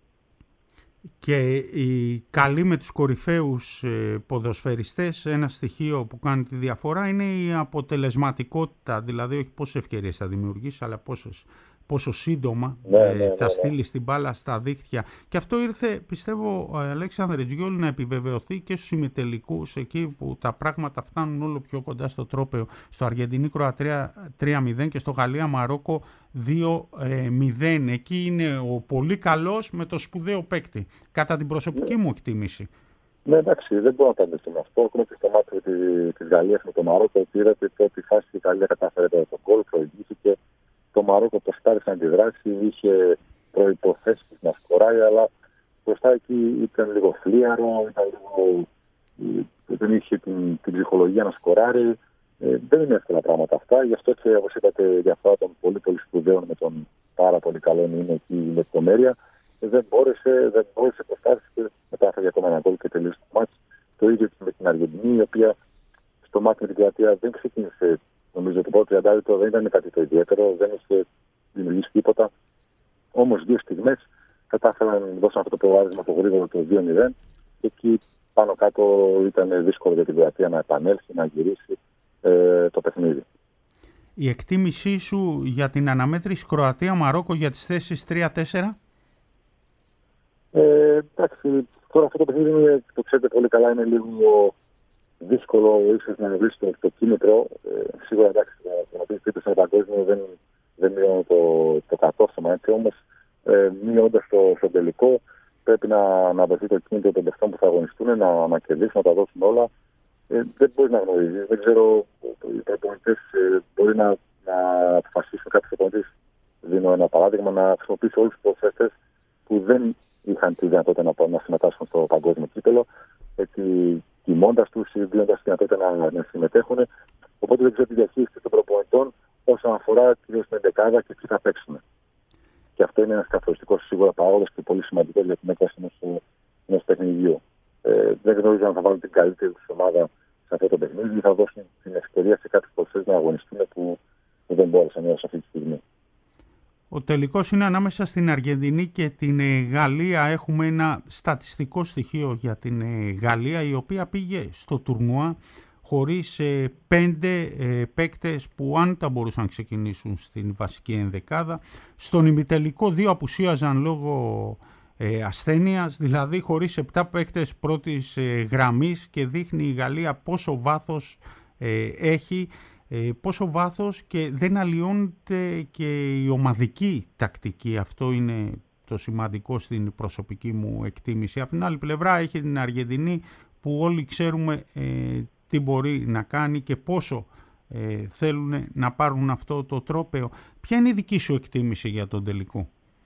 Και οι καλοί με τους κορυφαίους ποδοσφαιριστές, ένα στοιχείο που κάνει τη διαφορά είναι η αποτελεσματικότητα, δηλαδή όχι πόσες ευκαιρίες θα δημιουργήσει, αλλά πόσες, πόσο σύντομα ναι, ε, ναι, ναι, θα ναι. στείλει την μπάλα στα δίχτυα. Και αυτό ήρθε, πιστεύω, Αλέξανδρε Τζιόλ, να επιβεβαιωθεί και στους ημιτελικούς, εκεί που τα πράγματα φτάνουν όλο πιο κοντά στο τρόπαιο. Στο Αργεντινή-Κροατία τρία μηδέν και στο Γαλλία-Μαρόκο δύο μηδέν. Εκεί είναι ο πολύ καλός με το σπουδαίο παίκτη, κατά την προσωπική ναι. μου εκτίμηση. Ναι, εντάξει, δεν μπορώ να το αντιληφθούμε αυτό. Ακόμα και στο μάτι τη Γαλλία με το Μαρόκο, είδατε ότι πρώτη φάση η Γαλλία κατάφερε το γκολ, προηγήθηκε. Το Μαρόκο προστάρισε να αντιδράσει, είχε προϋποθέσεις να σκοράει, αλλά μπροστά εκεί ήταν λίγο φλίαρο, ήταν λίγο, δεν είχε την, την ψυχολογία να σκοράρει. Ε, δεν είναι εύκολα πράγματα αυτά. Γι' αυτό και, όπως είπατε, η διαφορά των πολύ πολύ σπουδαίων με τον πάρα πολύ καλό είναι εκεί η λεπτομέρεια. Ε, δεν μπόρεσε, δεν μπόρεσε, προστάρισε και μετά έφαγε ακόμα ένα γκολ και τελείωσε το μάτς. Το ίδιο και με την Αργεντινή, η οποία στο μάτς με την Κροατία δεν ξεκίνησε. Νομίζω το πρώτο τριάντα λεπτό δεν ήταν κάτι το ιδιαίτερο, δεν είχε δημιουργήσει τίποτα. Όμως δύο στιγμές κατάφεραν να δώσουν αυτό το προβάδισμα το γρήγορο το δύο μηδέν και εκεί πάνω κάτω ήταν δύσκολο για την Κροατία να επανέλθει, να γυρίσει ε, το παιχνίδι. Η εκτίμησή σου για την αναμέτρηση Κροατία-Μαρόκο για τις θέσεις τρία τέσσερα? Ε, εντάξει, τώρα αυτό το παιχνίδι το ξέρετε πολύ καλά, είναι λίγο δύσκολο ίσως να βρει στο, στο κίνητρο. Ε, σίγουρα εντάξει, να πει ότι στο παγκόσμιο δεν, δεν μειώνω το, το κατόρθωμα, έτσι όμως ε, μειώντας το, στο τελικό πρέπει να, να βρεθεί το κίνητρο των παιχτών που θα αγωνιστούν, να, να κερδίσουν, να τα δώσουν όλα. Ε, δεν μπορεί να γνωρίζει. Δεν ξέρω, οι προπονητές ε, μπορεί να, να αποφασίσουν κάποιο προπονητή. Δίνω ένα παράδειγμα, να χρησιμοποιήσει όλους τους προσθέτες που δεν είχαν τη δυνατότητα να, να συμμετάσχουν στο παγκόσμιο κύπελο, έτσι τιμώντας τους ή δίνοντας τη δυνατότητα να, να συμμετέχουν. Οπότε δεν ξέρω τη διαχείριση των προπονητών όσον αφορά κυρίως την εντεκάδα και ποιοι θα παίξουν. Και αυτό είναι ένας καθοριστικός σίγουρα παράγοντας και πολύ σημαντικός για την έκβαση ενός παιχνιδιού. Ε, δεν γνωρίζω αν θα βάλουν την καλύτερη τους ομάδα σε αυτό το παιχνίδι ή θα δώσουν την ευκαιρία σε κάποιους προσθέτες να αγωνιστούν που, που δεν μπόρεσαν έως αυτή τη στιγμή. Ο τελικός είναι ανάμεσα στην Αργεντινή και την Γαλλία. Έχουμε ένα στατιστικό στοιχείο για την Γαλλία, η οποία πήγε στο τουρνουά χωρίς ε, πέντε ε, παίκτες που αν τα μπορούσαν να ξεκινήσουν στην βασική ενδεκάδα. Στον ημιτελικό δύο απουσίαζαν λόγω ε, ασθένειας, δηλαδή χωρίς επτά παίκτες πρώτης ε, γραμμής, και δείχνει η Γαλλία πόσο βάθος ε, έχει, ε, πόσο βάθος, και δεν αλλοιώνεται και η ομαδική τακτική. Αυτό είναι το σημαντικό στην προσωπική μου εκτίμηση. Από την άλλη πλευρά έχει την Αργεντινή που όλοι ξέρουμε ε, τι μπορεί να κάνει και πόσο ε, θέλουν να πάρουν αυτό το τρόπαιο. Ποια είναι η δική σου εκτίμηση για τον τελικό?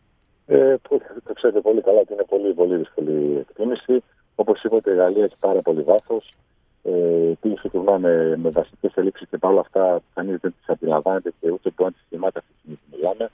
Ε, το ξέρετε πολύ καλά ότι είναι πολύ, πολύ δύσκολη εκτίμηση. Όπως είπατε, η Γαλλία έχει πάρα πολύ βάθος. Ε, πήγε στο τουρνουά με, με βασικές ελλείψεις και παρόλα αυτά κανείς δεν τις αντιλαμβάνεται και ούτε μπορεί να τις θυμάται αυτή τη στιγμή που μιλάμε.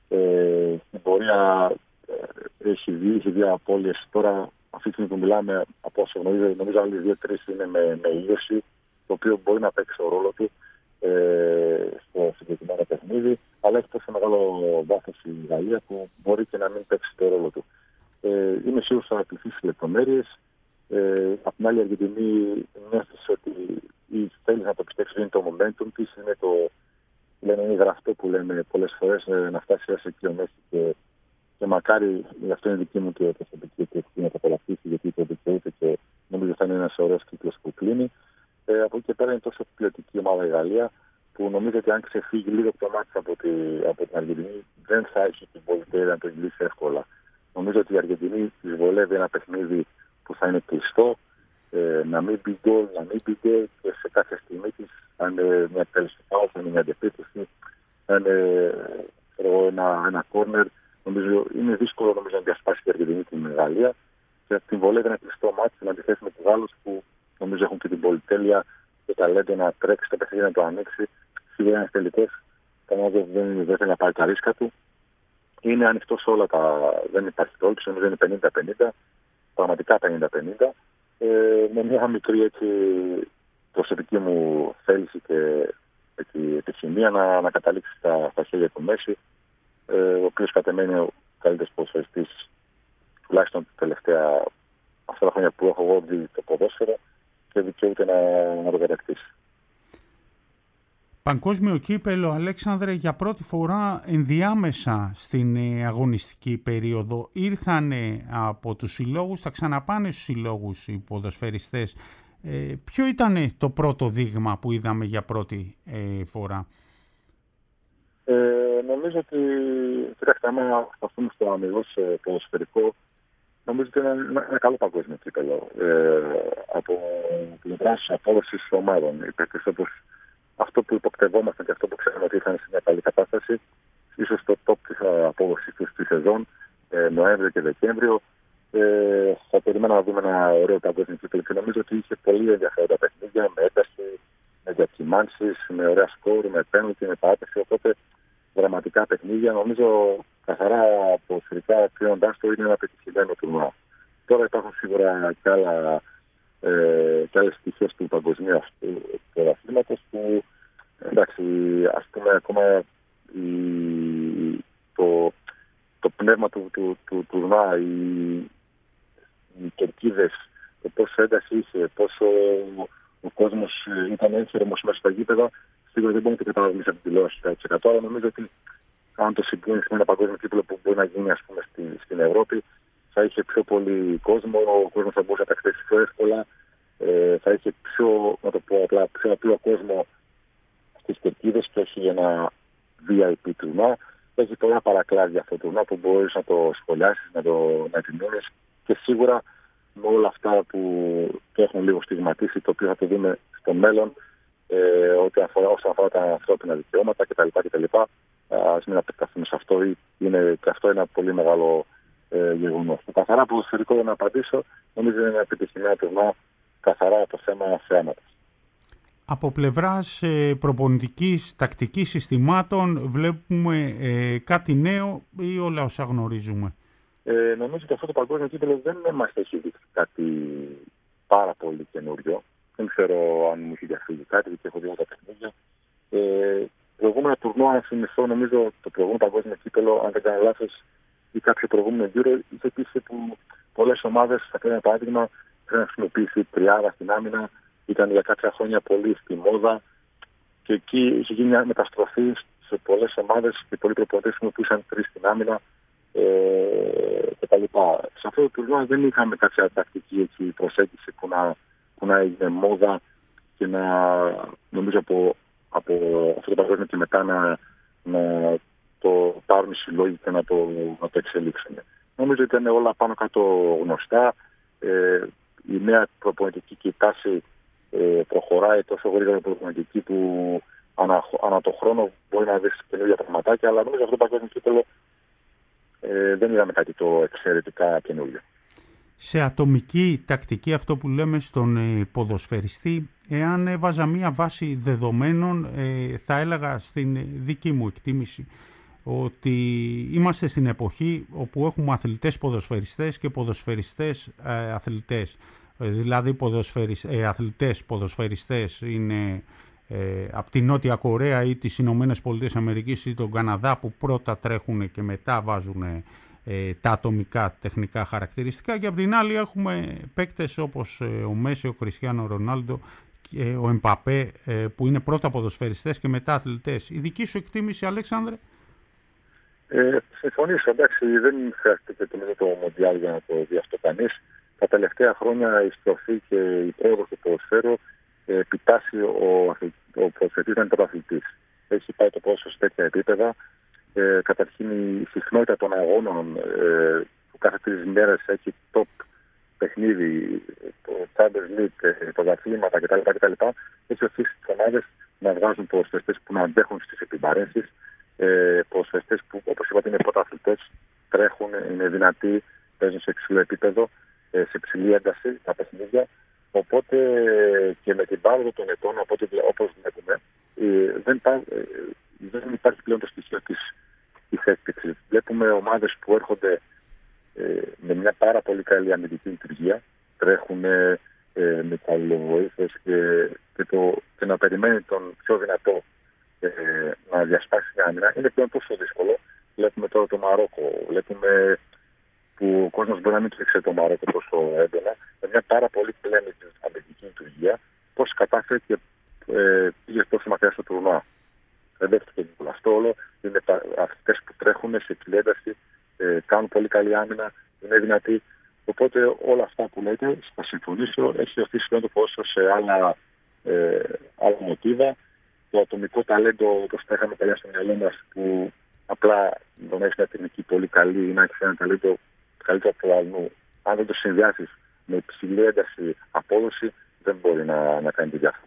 Ε, στην πορεία ε, έχει δει, έχει δει απώλειες. Τώρα, αυτή τη στιγμή που μιλάμε, από όσο γνωρίζω, νομίζω άλλοι δύο-τρεις είναι με, με ήλιωση, το οποίο μπορεί να παίξει ο ρόλο του ε, στο συγκεκριμένο παιχνίδι, αλλά έχει τόσο μεγάλο βάθος η Γαλλία που μπορεί και να μην παίξει το ρόλο του. Ε, είμαι σίγουρος ότι θα απληθεί στις λεπτομέρειες. Ε, απ' την άλλη, η Αργεντινή νιώθει ότι ή θέλει να το πιστέψει, είναι το momentum της, είναι το λένε, είναι γραφτό που λέμε πολλές φορές, ε, να φτάσει έως εκεί ο Μέση και, και μακάρι, αυτό είναι δική μου και προσωπική και να το απολαυστήσει, γιατί το δικαιούται και νομίζω θα είναι ένας ωραίος κύκλος που κλείνει. Ε, από εκεί και πέρα είναι τόσο ποιοτική ομάδα η Γαλλία, που νομίζω ότι αν ξεφύγει λίγο το μάτι από, τη, από την Αργεντινή, δεν θα έχει την πολυτέλεια να το γυρίσει εύκολα. Νομίζω ότι η Αργεντινή της βολεύει ένα παιχνίδι που θα είναι κλειστό, ε, να μην μπει γκολ, να μην μπει γκολ, και σε κάποια στιγμή της, αν είναι μια τέληση φάουλ, αν είναι μια αντεπίθεση, αν είναι ένα, ένα κόρνερ, νομίζω είναι δύσκολο νομίζω, να διασπάσει η Αργεντινή την Γαλλία, και την βολεύει ένα κλειστό μάτι να αντιθέσει με τους Γάλλους που νομίζω έχουν και την πολυτέλεια και ταλέντο να τρέξει το παιχνίδι, να το ανοίξει. Σίγουρα είναι τελικός, κανένας δεν, δεν θέλει να πάρει τα ρίσκα του. Είναι ανοιχτό σε όλα τα. Δεν υπάρχει τόλμη, νομίζω είναι πενήντα πενήντα, πραγματικά πενήντα πενήντα. Ε, με μια μικρή έτσι, προσωπική μου θέληση και έτσι, επιθυμία να, να καταλήξει στα, στα χέρια του Μέση, ε, ο οποίος κατ' εμέ είναι ο καλύτερος ποδοσφαιριστής, τουλάχιστον τα τελευταία αυτά τα χρόνια που έχω εγώ δει το ποδόσφαιρο, και δικαιούται να, να το κατακτήσει. Παγκόσμιο κύπελο, Αλέξανδρε, για πρώτη φορά ενδιάμεσα στην αγωνιστική περίοδο. Ήρθανε από τους συλλόγους, θα ξαναπάνε στους συλλόγους οι ποδοσφαιριστές. Ε, ποιο ήταν το πρώτο δείγμα που είδαμε για πρώτη ε, φορά? Ε, νομίζω ότι, κοιτάξτε, άμα σταθούμε στο αμυγός ποδοσφαιρικό, νομίζω ότι είναι ένα, ένα καλό παγκόσμιο κύπελο. Ε, από πλευράς απόδοσης ομάδων. Υπήρχε όπως αυτό που υποπτευόμασταν και αυτό που ξέρουμε ότι ήταν σε μια καλή κατάσταση, ίσως το top της απόδοσης του στη σεζόν, ε, Νοέμβριο και Δεκέμβριο. Ε, θα περίμενα να δούμε ένα ωραίο παγκόσμιο κύπελο και νομίζω ότι είχε πολύ ενδιαφέροντα παιχνίδια, με ένταση, με διακυμάνσεις, με ωραία σκόρ, με πέναλτι, με παράταση. Οπότε δραματικά παιχνίδια. Νομίζω καθαρά ποδοσφαιρικά κρίνοντάς το είναι ένα πετυχημένο τουρνουά. Τώρα υπάρχουν σίγουρα και, άλλα, ε, και άλλες στοιχείες του παγκοσμίου αυτού πρωταθλήματος που εντάξει, ας πούμε ακόμα η, το, το πνεύμα του τουρνουά, οι, οι κερκίδες, το πόσο ένταση είχε, πόσο ο κόσμος ήταν ένθερμος μέσα στα γήπεδα, σίγουρα δεν μπορούμε να το καταλάβουμε από την τηλεόραση εκατό τοις εκατό, αλλά νομίζω ότι αν το συγκρίνει με ένα παγκόσμιο κύπελο που μπορεί να γίνει ας πούμε, στη, στην Ευρώπη, θα είχε πιο πολύ κόσμο, ο κόσμος θα μπορούσε να τα χτίσει πιο εύκολα, ε, θα είχε πιο, να το πω απλά, πιο απλό κόσμο στις κερκίδες και όχι ένα βι άι πι τουρνουά. Έχει πολλά παρακλάδια αυτό το τουρνουά που μπορείς να το σχολιάσεις, να το να επιμείνεις. και σίγουρα με όλα αυτά που το έχουν λίγο στιγματίσει, το οποίο θα το δούμε στο μέλλον, ε, ό,τι αφορά, όσον αφορά τα ανθρώπινα δικαιώματα κτλ. κτλ. Ας μην απεκταθούμε σε αυτό, είναι και αυτό ένα πολύ μεγάλο ε, γεγονός. Το καθαρά ποδοσφαιρικό, για να απαντήσω, νομίζω είναι ένα επιτυχημένο καθαρά το θέμα θεάματος. Από πλευράς ε, προπονητικής, τακτικής συστημάτων βλέπουμε ε, κάτι νέο ή όλα όσα γνωρίζουμε? Ε, νομίζω ότι αυτό το παγκόσμιο κύπελλο δεν μας έχει δείξει κάτι πάρα πολύ καινούριο. Δεν ξέρω αν μου έχει διαφύγει κάτι, γιατί έχω δει τα παιχνίδια. Ε, προηγούμενα τουρνουά, αν θυμηθώ, νομίζω το προηγούμενο παγκόσμιο κύπελλο, αν δεν κάνω λάθος, ή κάποιο προηγούμενο γύρο, είχε τύχει που πολλές ομάδες, θα κάνω ένα παράδειγμα, είχαν χρησιμοποιήσει τριάδα στην άμυνα, ήταν για κάποια χρόνια πολύ στη μόδα και εκεί είχε γίνει μια μεταστροφή σε πολλές ομάδες και πολλοί προπονητές χρησιμοποιούσαν τρεις στην άμυνα ε, κτλ. Σε αυτό το τουρνουά δεν είχαμε κάποια τακτική έτσι, προσέγγιση που να, που να έγινε μόδα και να νομίζω από, από αυτό το παγκόσμιο και μετά να, να το πάρουν οι συλλόγοι και να το, να το εξελίξουν. Νομίζω ότι ήταν όλα πάνω κάτω γνωστά. Ε, η νέα προπονητική και η τάση ε, προχωράει τόσο γρήγορα προπονητική που ανά, ανά το χρόνο μπορεί να δεις καινούργια πραγματάκια, αλλά νομίζω αυτό το παγκόσμιο κύπελλο ε, δεν είδαμε κάτι το εξαιρετικά καινούργιο. Σε ατομική τακτική, αυτό που λέμε στον ε, ποδοσφαιριστή, εάν έβαζα μία βάση δεδομένων, ε, θα έλεγα στην δική μου εκτίμηση ότι είμαστε στην εποχή όπου έχουμε αθλητές ποδοσφαιριστές και ποδοσφαιριστές ε, αθλητές. Ε, δηλαδή ποδοσφαιρισ, ε, αθλητές ποδοσφαιριστές είναι ε, από τη Νότια Κορέα ή τις Ηνωμένες Πολιτείες Αμερικής ή τον Καναδά, που πρώτα τρέχουν και μετά βάζουν ε, τα ατομικά τεχνικά χαρακτηριστικά, και από την άλλη έχουμε παίκτες όπως ε, ο Μέση, ο Κριστιάνο Ρονάλντο, και ο Εμπαπέ, ε, που είναι πρώτα ποδοσφαιριστές και μετά αθλητές. Η δική σου εκτίμηση, Αλέξανδρε? Ε, συμφωνήσω, εντάξει, δεν χρειάζεται και το, το Μοντιάλ για να το δει αυτό κανείς. Τα τελευταία χρόνια η στροφή και η πρόοδος του ποδοσφαίρου ε, επιτάσσει ο, ο ποδοσφαιριστής να είναι πρωταθλητής. Έχει πάει το ποδόσφαιρο σε τέτοια επίπεδα. Ε, καταρχήν η συχνότητα των αγώνων ε, που κάθε τρεις μέρες έχει top παιχνίδι, το Champions League, τα δαθλήματα κτλ. κτλ. Έχει οθήσει τις ομάδες να βγάζουν ποδοσφαιριστές που να αντέχουν στις επιβαρύνσεις. Ε, ποδοσφαιριστές που, όπως είπατε, είναι πρωταθλητές, τρέχουν, είναι δυνατοί, παίζουν σε υψηλό επίπεδο, ε, σε υψηλή ένταση τα παιχνίδια. Οπότε και με την πάροδο των ετών, όπως βλέπουμε, ε, δεν, ε, δεν υπάρχει πλέον το στοιχείο της, της έκπληξης. Βλέπουμε ομάδες που έρχονται ε, με μια πάρα πολύ καλή αμυντική λειτουργία, τρέχουν ε, με καλοβοήθειες και, και, και να περιμένει τον πιο δυνατό Ε, να διασπάσει την άμυνα. Είναι πλέον τόσο δύσκολο. Βλέπουμε τώρα το Μαρόκο. Βλέπουμε που ο κόσμος μπορεί να μην ξέρει το Μαρόκο τόσο έντονα. Με μια πάρα πολύ πλέον αμυντική λειτουργία, πώς κατάφερε και ε, πήγε τόσο μακριά στο τουρνουά. Δεν δέχτηκε τίποτα. Αυτό όλο είναι αυτές που τρέχουν σε υψηλή ένταση, ε, κάνουν πολύ καλή άμυνα, είναι δυνατοί. Οπότε όλα αυτά που λέτε, θα συμφωνήσω, έχει οθήσει πλέον το ποδόσφαιρο σε άλλα, ε, άλλα μοτίβα. Το ατομικό ταλέντο, όπως τα είχαμε παλιά στο μυαλό μας, που απλά το να έχει μια τεχνική πολύ καλή ή να έχει ένα ταλέντο καλύτερο από το αλλού, αν δεν το συνδυάσεις με υψηλή ένταση απόδοση, δεν μπορεί να, να κάνει τη διάφορα.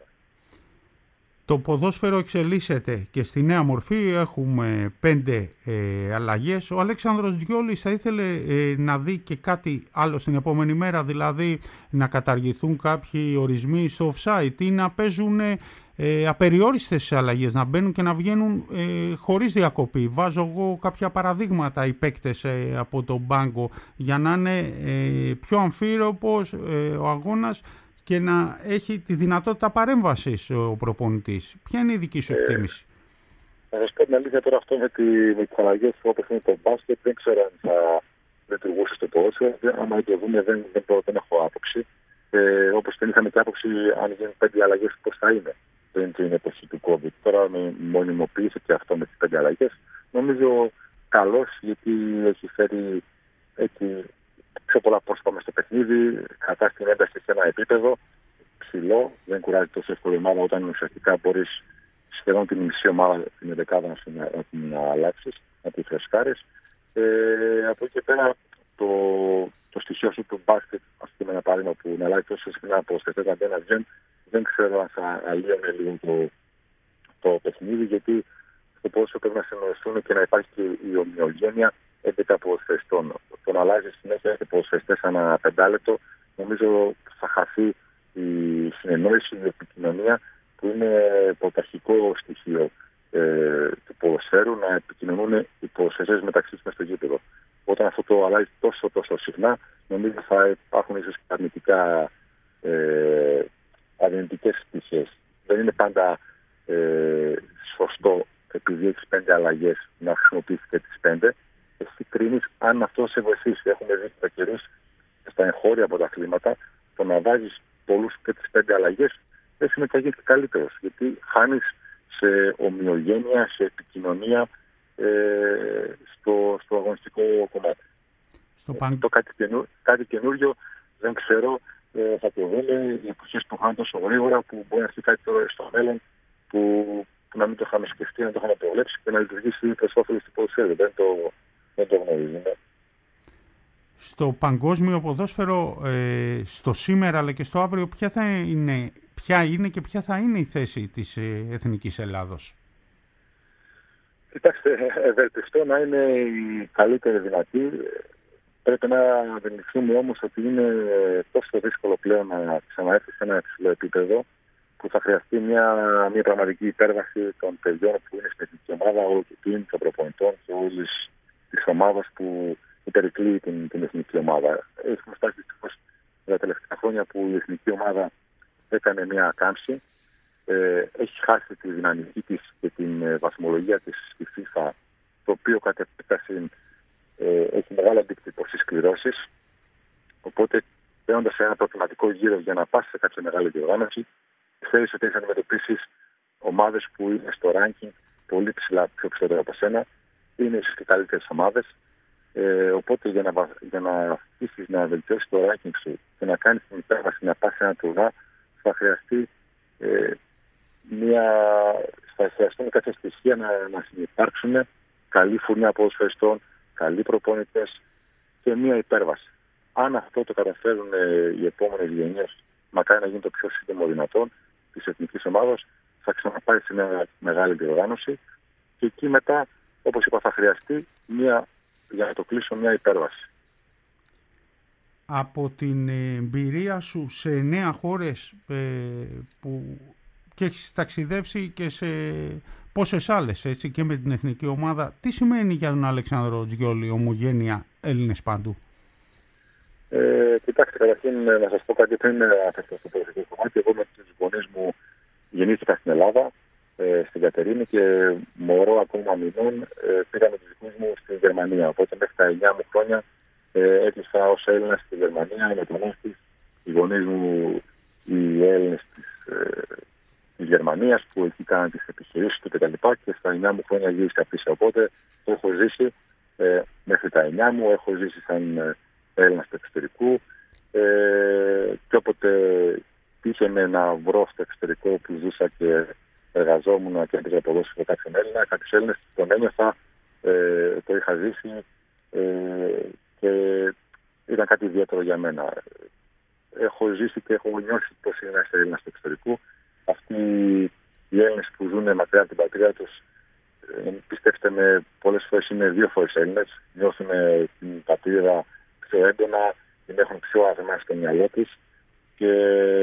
Το ποδόσφαιρο εξελίσσεται και στη νέα μορφή έχουμε πέντε ε, αλλαγές. Ο Αλέξανδρος Γιόλης θα ήθελε ε, να δει και κάτι άλλο στην επόμενη μέρα, δηλαδή να καταργηθούν κάποιοι ορισμοί στο offside ή να παίζουν ε, απεριόριστες αλλαγές, να μπαίνουν και να βγαίνουν ε, χωρίς διακοπή. Βάζω εγώ κάποια παραδείγματα οι παίκτες ε, από τον πάγκο για να είναι ε, πιο αμφίροπος ε, ο αγώνας και να έχει τη δυνατότητα παρέμβασης ο προπονητής. Ποια είναι η δική σου εκτίμηση? Να σας πω την αλήθεια, τώρα αυτό με, τη, με τις αλλαγές όπως είναι το μπάσκετ, δεν ξέρω αν θα λειτουργούσε στο ποδόσφαιρο. Άμα το δούμε, δεν, δεν, δεν, δεν έχω άποψη. Ε, όπως δεν είχαμε και άποψη αν γίνουν πέντε αλλαγές, πώς θα είναι πριν την εποχή του COVID. Τώρα με μονιμοποίησε και αυτό με τις πέντε αλλαγές. Νομίζω καλώς, γιατί έχει φέρει έτσι πιο πολλά πρόσωπα μες στο παιχνίδι, κρατάς την ένταση σε ένα επίπεδο ψηλό, δεν κουράζει τόσο εύκολη ομάδα όταν ουσιαστικά μπορείς σχεδόν την μισή ομάδα την δεκάδα να την αλλάξεις, να την φρεσκάρεις. Ε, από εκεί και πέρα το, το στοιχείο αυτό του μπάσκετ, ας πούμε, ένα παράδειγμα που να αλλάζει τόσο συχνά από σκεφτές αντένα βγαίνουν, δεν ξέρω αν θα αλλίωνε λίγο το, το παιχνίδι, γιατί στο πόσο πρέπει να συνοηθούν και να υπάρχει και η ομοιογένεια έντεκα ποδοσφαιριστών. Το να αλλάζει συνέχεια και ποδοσφαιριστές ανά πεντάλεπτο, νομίζω θα χαθεί η συνεννόηση, η επικοινωνία, που είναι πρωταρχικό στοιχείο ε, του ποδοσφαίρου, να επικοινωνούν οι ποδοσφαιριστές μεταξύ τους μες στο γήπεδο. Όταν αυτό το αλλάζει τόσο τόσο συχνά, νομίζω θα υπάρχουν ίσως αρνητικά ε, αρνητικές πτυχές. Δεν είναι πάντα ε, σωστό, επειδή έχεις πέντε αλλαγές, να χρησιμοποιήσεις και τις πέντε. Εσύ κρίνεις αν αυτό σε βοηθήσει. Έχουμε δει τα καιρούς στα εγχώρια πρωταθλήματα, το να βάζεις πολλούς και τις πέντε αλλαγές δεν σημαίνει ότι θα γίνεις καλύτερος. Γιατί χάνεις σε ομοιογένεια, σε επικοινωνία ε, στο, στο αγωνιστικό κομμάτι. Στο παν... Το κάτι, καινού, κάτι καινούριο δεν ξέρω, ε, θα το δούμε. Οι εποχές που χάνουν τόσο γρήγορα, που μπορεί να έρθει κάτι τώρα στο μέλλον που, που να μην το είχαμε σκεφτεί, να το είχαμε προβλέψει και να λειτουργήσει προς όφελος του ποδοσφαίρου. Δεν το, δεν το γνωρίζουμε. Στο παγκόσμιο ποδόσφαιρο, ε, στο σήμερα αλλά και στο αύριο, ποια, θα είναι, ποια είναι και ποια θα είναι η θέση της ε, Εθνικής Ελλάδος? Κοιτάξτε, ευελπιστώ να είναι η καλύτερη δυνατή. Πρέπει να αντιληφθούμε όμως ότι είναι τόσο δύσκολο πλέον να ξαναέρθει σε ένα υψηλό επίπεδο, που θα χρειαστεί μια, μια πραγματική υπέρβαση των παιδιών που είναι στην εθνική ομάδα, όλο του team, των προπονητών και όλη τη ομάδα που υπερηκλεί την, την εθνική ομάδα. Έχουμε φτάσει δυστυχώς τα τελευταία χρόνια που η εθνική ομάδα έκανε μια κάμψη. Ε, έχει χάσει τη δυναμική της και την ε, βαθμολογία της στη FIFA, το οποίο κατ' επέκταση ε, έχει μεγάλο αντίκτυπο στις κληρώσεις. Οπότε, παίρνοντας σε ένα προκριματικό γύρο για να πας σε κάποια μεγάλη διοργάνωση, ξέρεις ότι έχεις αντιμετωπίσεις ομάδες που είναι στο ranking πολύ ψηλά, πιο ψηλότερα από σένα, είναι ίσως και καλύτερες ομάδες. Ε, οπότε, για να, για να αφήσεις να βελτιώσεις το ranking σου και να κάνεις την υπέρβαση, να πας σε ένα τουρνά, θα χρειαστεί ε, Μια, θα χρειαστούν κάποια στοιχεία να, να συνυπάρξουν, καλή φουρνιά ποδοσφαιριστών, καλοί προπονητές και μια υπέρβαση. Αν αυτό το καταφέρουν ε, οι επόμενες γενιές, μακάρι να γίνει το πιο σύντομο δυνατόν της εθνικής ομάδας, θα ξαναπάει σε μια μεγάλη διοργάνωση και εκεί μετά, όπως είπα, θα χρειαστεί μια, για να το κλείσω, μια υπέρβαση. Από την εμπειρία σου σε νέα χώρες ε, που και έχεις ταξιδεύσει και σε πόσες άλλες, έτσι, και με την εθνική ομάδα, τι σημαίνει για τον Αλέξανδρο Τζιόλη ομογένεια Έλληνες παντού? Ε, κοιτάξτε, καταρχήν να σας πω κάτι πριν αφαιρθώ στο πολιτικό κομμάτι. Εγώ με τους γονείς μου γεννήθηκα στην Ελλάδα, ε, στην Κατερίνη, και μωρό ακόμα μηνών ε, πήγα με τους δικούς μου στη Γερμανία. Οπότε μέχρι τα εννιά μου χρόνια ε, έκλεισα ως Έλληνας στη Γερμανία, μετανάστης. Οι γονείς μου, οι Έλληνες της ε, της Γερμανίας, που εκεί κάναν τις επιχειρήσεις του κτλ. Και, και στα εννιά μου χρόνια γύρισα πίσω. Οπότε το έχω ζήσει ε, μέχρι τα εννιά μου, έχω ζήσει σαν ε, Έλληνας του εξωτερικού. Ε, και όποτε τύχαινε να βρω στο εξωτερικό που ζούσα και εργαζόμουν και έπαιζα ποδόσφαιρο κάποιον Έλληνα, κάποιους Έλληνες, τον ένιωθα, ε, το είχα ζήσει ε, και ήταν κάτι ιδιαίτερο για μένα. Έχω ζήσει και έχω νιώσει πώς είναι ένας Έλληνας του εξωτερικού. Αυτοί οι Έλληνες που ζουν μακριά από την πατρίδα τους, ε, πιστέψτε με, πολλές φορές είναι δύο φορές Έλληνες. Νιώθουν την πατρίδα πιο έντονα, την έχουν πιο αγνά στο μυαλό τους και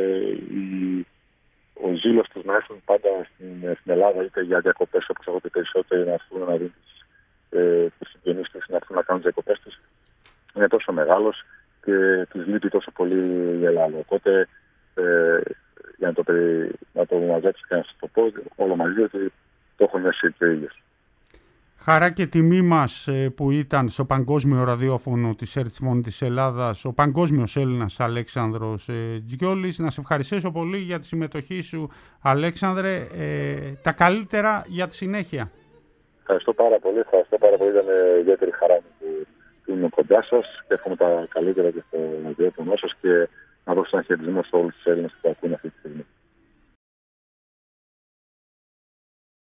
η, ο ζήλος τους να έρθουν πάντα στην, στην Ελλάδα, είτε για διακοπές, όπως έχω πει περισσότερο, να έρθουν να δουν τους, ε, τους συγγενείς τους, να έρθουν να κάνουν τις διακοπές τους, είναι τόσο μεγάλος και τους λείπει τόσο πολύ η Ελλάδα. Οπότε, ε, για να το, να το μαζέψει και να σας το πω όλο μαζί, ότι το έχω νιώσει και ο ίδιος. Χαρά και τιμή μας που ήταν στο παγκόσμιο ραδιόφωνο της Ερτ της Ελλάδας ο παγκόσμιος Έλληνας Αλέξανδρος Τζιόλης. Να σε ευχαριστήσω πολύ για τη συμμετοχή σου, Αλέξανδρε. Ε, τα καλύτερα για τη συνέχεια. Ευχαριστώ πάρα πολύ. Ευχαριστώ πάρα πολύ. Ήταν ιδιαίτερη χαρά μου που, που είμαι κοντά σας και εύχομαι τα καλύτερα και στο ραδιόφωνο σας και να δώσω ένα χαιρετισμό σε όλους τους Έλληνες που ακούνε αυτή τη στιγμή.